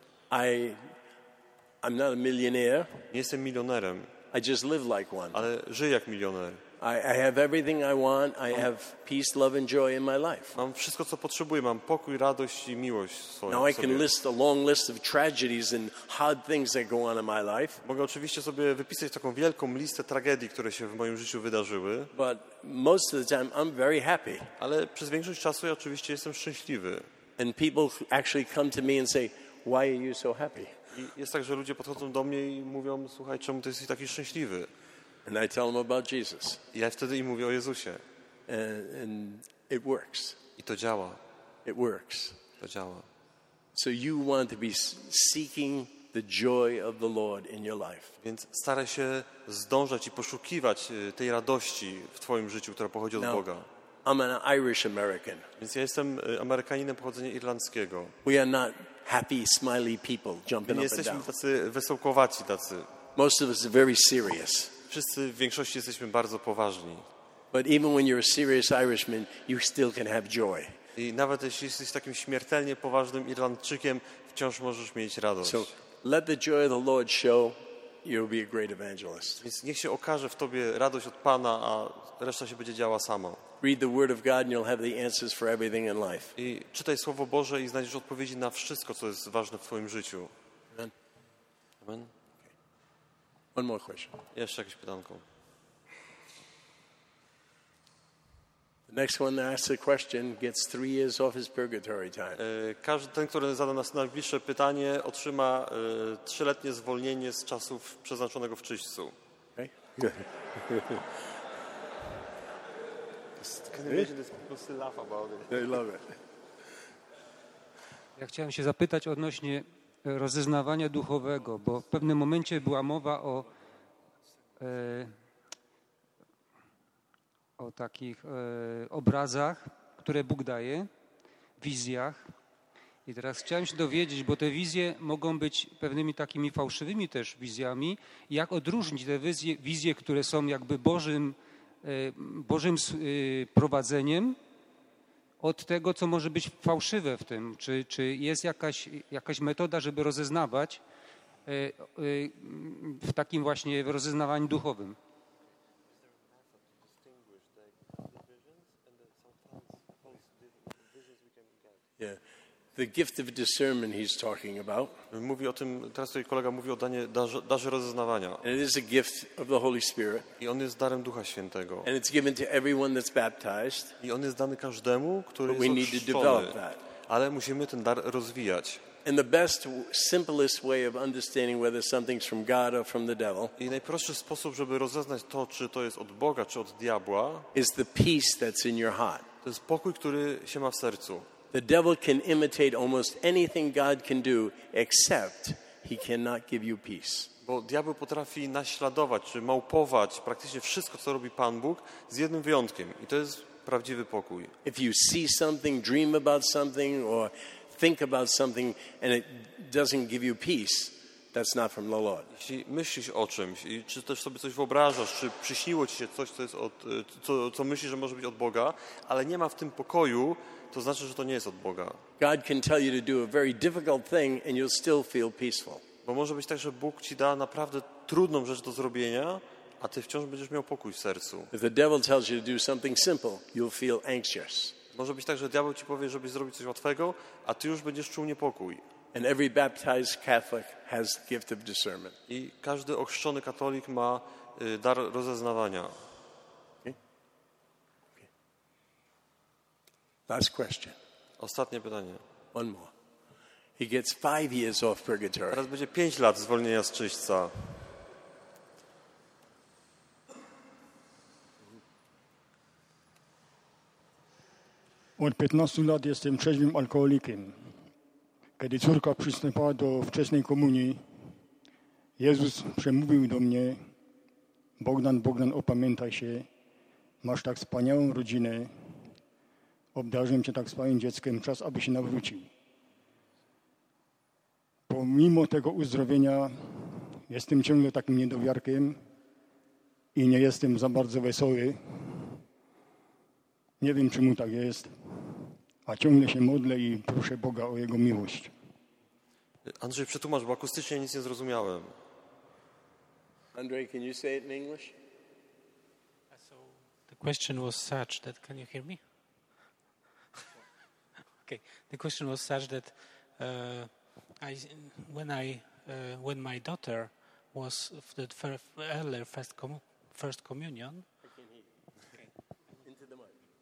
I, I'm not a millionaire. Nie jestem milionerem, I just live like one. ale żyję jak milioner. I, I have everything I want. I have peace, love, and joy in my life. Mam wszystko, co potrzebuję. Mam pokój, radość i miłość swoją Now I w sobie. can list a long list of tragedies and hard things that go on in my life, Mogę oczywiście sobie wypisać taką wielką listę tragedii, które się w moim życiu wydarzyły, but most of the time I'm very happy. ale przez większość czasu ja oczywiście jestem szczęśliwy. And people actually come to me and say, "Why are you so happy?" I jest tak, że ludzie podchodzą do mnie i mówią, słuchaj, czemu ty jesteś taki szczęśliwy? And I tell them about Jesus, I ja wtedy im mówię o Jezusie. and, and it works. I to działa. It works. To działa. So you want to be seeking the joy of the Lord in your life. Więc staraj się zdążać i poszukiwać y, tej radości w twoim życiu, która pochodzi od Now, Boga. I'm an Irish American. Więc ja jestem y, Amerykaninem pochodzenia irlandzkiego. We are not happy, smiley people My jumping nie up and jesteśmy down. tacy wesołkowaci tacy. Most of us are very serious. Wszyscy w większości jesteśmy bardzo poważni. But even when you're a serious Irishman, you still can have joy. I nawet jeśli jesteś takim śmiertelnie poważnym Irlandczykiem, wciąż możesz mieć radość. So let the joy of the Lord show. You'll be a great evangelist. Więc niech się okaże w tobie radość od Pana, a reszta się będzie działa sama. Read the Word of God and you'll have the answers for everything in life. I czytaj Słowo Boże i znajdziesz odpowiedzi na wszystko, co jest ważne w twoim życiu. Amen. Amen. One more question. Jeszcze jakieś pytanko. The next one that asks a question gets three years off his purgatory time. E, Każdy ten, który zada nas najbliższe pytanie, otrzyma e, trzyletnie zwolnienie z czasów przeznaczonego w czyśćcu. Okay? They love it. Ja chciałem się zapytać odnośnie rozeznawania duchowego, bo w pewnym momencie była mowa o, e, o takich e, obrazach, które Bóg daje, wizjach. I teraz chciałem się dowiedzieć, bo te wizje mogą być pewnymi takimi fałszywymi też wizjami. Jak odróżnić te wizje, wizje które są jakby Bożym, e, Bożym e, prowadzeniem, od tego, co może być fałszywe w tym? Czy, czy jest jakaś, jakaś metoda, żeby rozeznawać y, y, w takim właśnie rozeznawaniu duchowym? Yeah. The gift of discernment he's talking about. Mówi o tym, teraz tutaj kolega mówi o danie, darze, darze rozeznawania. And it is a gift of the Holy Spirit. I on jest darem Ducha Świętego. And it's given to everyone that's baptized. I on jest dany każdemu, który But we jest need to ochrzczony. develop that. Ale musimy ten dar rozwijać. And the best, simplest way of understanding whether something's from God or from the devil I najprostszy sposób, żeby rozeznać to, czy to jest od Boga, czy od diabła, is the peace that's in your heart. to jest pokój, który się ma w sercu. The devil can imitate almost anything God can do, except he cannot give you peace. Bo diabeł potrafi naśladować, czy małpować praktycznie wszystko, co robi Pan Bóg, z jednym wyjątkiem. I to jest prawdziwy pokój. If you see something, dream about something, or think about something, and it doesn't give you peace, that's not from the Lord. Jeśli myślisz o czymś i czy też sobie coś wyobrażasz, czy przyśniło ci się coś, co, jest od, co, co myślisz, że może być od Boga, ale nie ma w tym pokoju, to znaczy, że to nie jest od Boga. God can tell you to do a very difficult thing and you'll still feel peaceful. Bo może być tak, że Bóg ci da naprawdę trudną rzecz do zrobienia, a ty wciąż będziesz miał pokój w sercu. If the devil tells you to do something simple, you'll feel anxious. Może być tak, że diabeł ci powie, żebyś zrobić coś łatwego, a ty już będziesz czuł niepokój. And every baptized Catholic has the gift of discernment. I każdy ochrzczony katolik ma y, dar rozeznawania. Okay? Okay. Last question. Ostatnie pytanie. One more. He gets five years off purgatory. Teraz będzie pięć lat zwolnienia z czyśćca. Od piętnastu lat jestem trzeźwym alkoholikiem. Kiedy córka przystępowała do wczesnej komunii, Jezus przemówił do mnie: Bogdan, Bogdan, opamiętaj się, masz tak wspaniałą rodzinę, obdarzyłem cię tak wspaniałym dzieckiem, czas, aby się nawrócił. Pomimo tego uzdrowienia jestem ciągle takim niedowiarkiem i nie jestem za bardzo wesoły. Nie wiem, czemu tak jest, a ciągle się modlę i proszę Boga o Jego miłość. Andrzej, przetłumacz, bo akustycznie nic nie zrozumiałem. Andre, can you say it in English? So the question was such that, can you hear me? Okay, the question was such that uh, I, when I, uh, when my daughter was of the first, earlier first, com- first communion. Into the mic.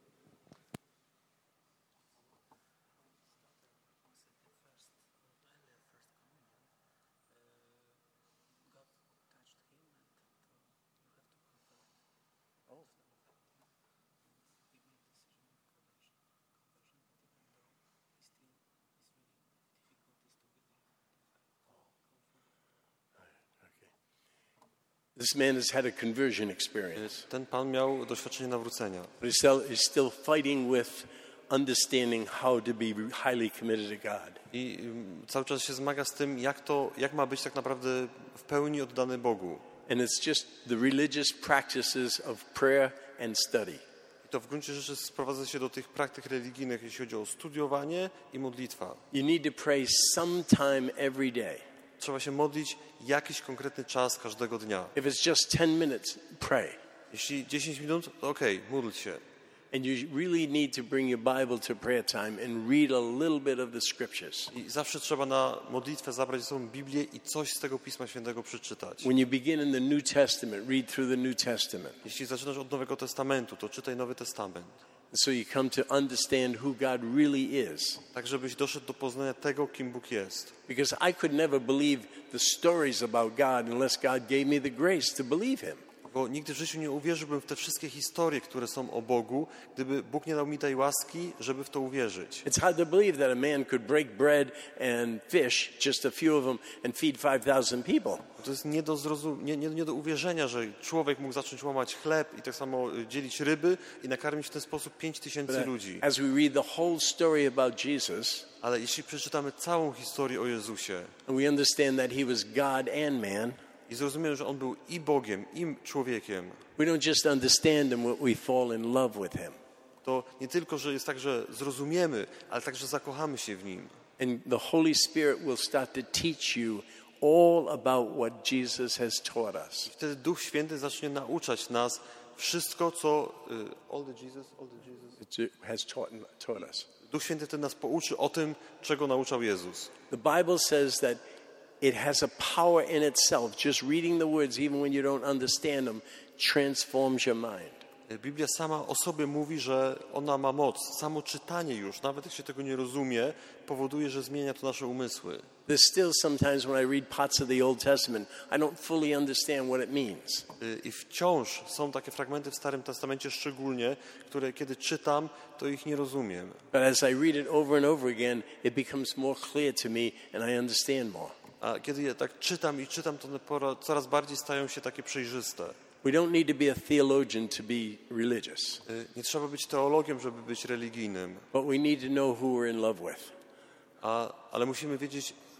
This man has had a conversion experience, Ten pan miał doświadczenie nawrócenia, but he's still, he's still fighting with understanding how to be highly committed to God. i ym, cały czas się zmaga z tym, jak to, jak ma być tak naprawdę w pełni oddany Bogu. And it's just the religious practices of prayer and study. I to w gruncie rzeczy sprowadza się do tych praktyk religijnych, jeśli chodzi o studiowanie i modlitwa. You need to pray sometime every day. Trzeba się modlić jakiś konkretny czas każdego dnia. If it's just ten minutes, pray. Jeśli dziesięć minut, to okej, módl się. And you really need to bring your Bible to prayer time and read a little bit of the scriptures. I zawsze trzeba na modlitwę zabrać ze sobą Biblię i coś z tego Pisma Świętego przeczytać. When you begin in the New Testament, read through the New Testament. Jeśli zaczynasz od Nowego Testamentu, to czytaj Nowy Testament. So you come to understand who God really is. Tak, żebyś doszedł do poznania tego, kim Bóg jest. Because I could never believe the stories about God unless God gave me the grace to believe Him. Bo nigdy w życiu nie uwierzyłbym w te wszystkie historie, które są o Bogu, gdyby Bóg nie dał mi tej łaski, żeby w to uwierzyć. It's hard to believe that a man could break bread and fish, just a few of them, and feed five thousand people. To jest nie do, zrozum- nie, nie, nie do uwierzenia, że człowiek mógł zacząć łamać chleb i tak samo dzielić ryby i nakarmić w ten sposób pięć tysięcy ludzi. As we read the whole story about Jesus, Ale jeśli przeczytamy całą historię o Jezusie and we understand that He was God and man, i zrozumiemy, że On był i Bogiem, i człowiekiem, we don't just understand Him, we fall in love with Him. to nie tylko, że jest tak, że zrozumiemy, ale także zakochamy się w Nim. And the Holy Spirit will start to teach you all about what Jesus has taught us. Wtedy Duch Święty zacznie nauczać nas wszystko, co... y, All the Jesus, all the Jesus. It has taught, taught us. Duch Święty wtedy nas pouczy o tym, czego nauczał Jezus. The Bible says that it has a power in itself. Just reading the words, even when you don't understand them, transforms your mind. Biblia sama o sobie mówi, że ona ma moc. Samo czytanie już, nawet jak się tego nie rozumie, powoduje, że zmienia to nasze umysły. There's still sometimes when I read parts of the Old Testament, I don't fully understand what it means. I wciąż są takie fragmenty w Starym Testamencie szczególnie, które kiedy czytam, to ich nie rozumiem. But as I read it over and over again, it becomes more clear to me and I understand more. A kiedy je tak czytam i czytam, to one pora- coraz bardziej stają się takie przejrzyste. We don't need to be a theologian to be religious, Y, Nie trzeba być teologiem, żeby być religijnym, but we need to know who we're in love with. a, ale musimy wiedzieć,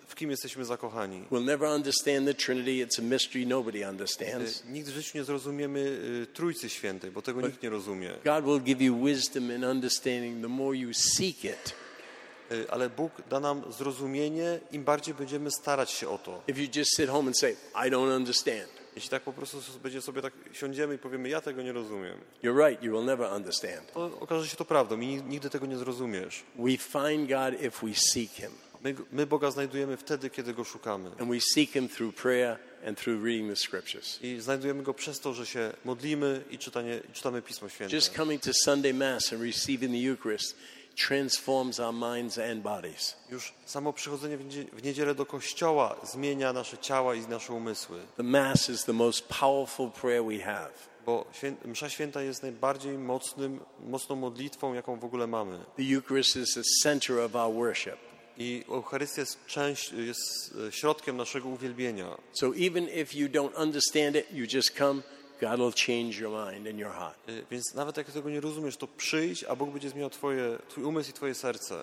w kim jesteśmy zakochani. We'll never understand the Trinity. It's a mystery nobody Y, understands. Nigdy w życiu nie zrozumiemy y, Trójcy Świętej, bo tego nikt nie rozumie. God will give you wisdom and understanding the more you seek it. Y, Ale Bóg da nam zrozumienie, im bardziej będziemy starać się o to. If you just sit home and say, I don't understand, Jeśli tak po prostu będzie sobie tak siądziemy i powiemy, ja tego nie rozumiem, you're right, you will never understand. to okaże się to prawdą i nigdy tego nie zrozumiesz. We find God if we seek Him. My, my Boga znajdujemy wtedy, kiedy Go szukamy. And we seek Him through prayer and through reading the Scriptures. I znajdujemy Go przez to, że się modlimy i, czytanie, i czytamy Pismo Święte. Just coming to Sunday Mass and receiving the Eucharist transforms our minds and bodies. Już samo przychodzenie w niedzie- w niedzielę do kościoła zmienia nasze ciała i nasze umysły. The Mass is the most powerful prayer we have. Bo świę, msza święta jest najbardziej mocnym, mocną modlitwą, jaką w ogóle mamy. The Eucharist is the center of our worship. I Eucharystia jest, część, jest e, środkiem naszego uwielbienia. So even if you don't understand it, you just come, God will change your mind and your heart. E, Więc nawet jak tego nie rozumiesz, to przyjdź, a Bóg będzie zmieniał twoje, twój umysł i twoje serce.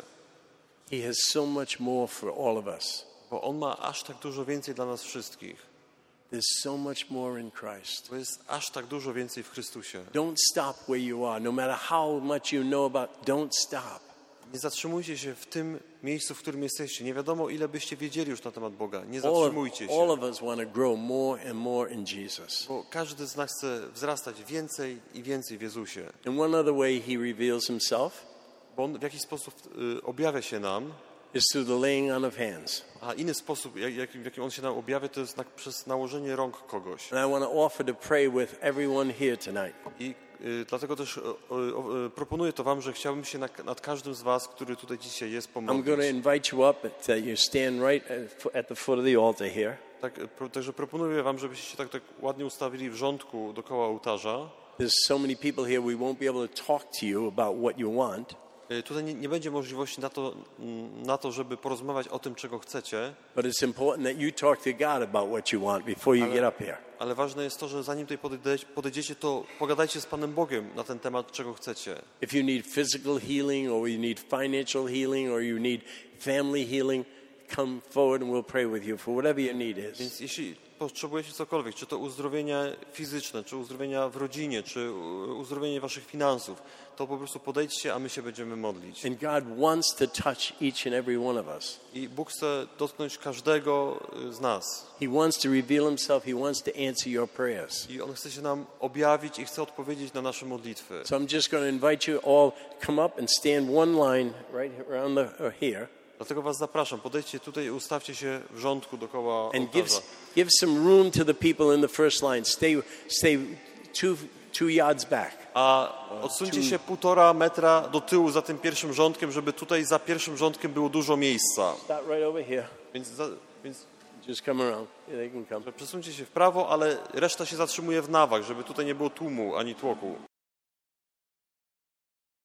He has so much more for all of us. Bo On ma aż tak dużo więcej dla nas wszystkich. There's so much more in Christ. Bo jest aż tak dużo więcej w Chrystusie. Don't stop where you are. No matter how much you know about, don't stop. Nie zatrzymujcie się w tym miejscu, w którym jesteście. Nie wiadomo, ile byście wiedzieli już na temat Boga. Nie All of, zatrzymujcie all się. of us want to grow more and more in Jesus. Bo każdy z nas chce wzrastać więcej i więcej w Jezusie. And one other way He reveals Himself Bo On w jakiś sposób y, objawia się nam, is through the laying on of hands. a inny sposób, jak, jak, w jakim On się nam objawia, to jest na, przez nałożenie rąk kogoś. And I want to offer to pray with everyone here tonight. I y, dlatego też y, y, y, proponuję to wam, że chciałbym się nad, nad każdym z was, który tutaj dzisiaj jest, I'm going to pomodlić. invite you up that you stand right at at the foot of the altar here. Tak, y, pro, także proponuję wam, żebyście się tak, tak ładnie ustawili w rządku dookoła ołtarza. There's so many people here, we won't be able to talk to you about what you want, Y, Tutaj nie, nie będzie możliwości na to, mm, na to, żeby porozmawiać o tym, czego chcecie, but it's important that you talk to God about what you want before you get up here. ale ważne jest to, że zanim tutaj podejdzie- podejdziecie, to pogadajcie z Panem Bogiem na ten temat, czego chcecie. If you need physical healing or you need financial healing or you need family healing, come forward and we'll pray with you for whatever your need is. Więc jeśli potrzebujecie cokolwiek, czy to uzdrowienia fizyczne, czy uzdrowienia w rodzinie, czy u- uzdrowienie waszych finansów, to po prostu podejdźcie, a my się będziemy modlić. And God wants to touch each and every one of us. I Bóg chce dotknąć każdego y, z nas. He wants to reveal Himself. He wants to answer your prayers. I On chce się nam objawić i chce odpowiedzieć na nasze modlitwy. So I'm just going to invite you all come up and stand one line right around the, or here Dlatego was zapraszam, podejdźcie tutaj i ustawcie się w rządku dookoła and give, ołtarza. give some room to the people in the first line. Stay, stay two, two yards back. A odsuńcie się półtora metra do tyłu za tym pierwszym rządkiem, żeby tutaj za pierwszym rządkiem było dużo miejsca. Start right over here. Więc, za, więc Just come around. Yeah, they can come. przesuńcie się w prawo, ale reszta się zatrzymuje w nawach, żeby tutaj nie było tłumu ani tłoku.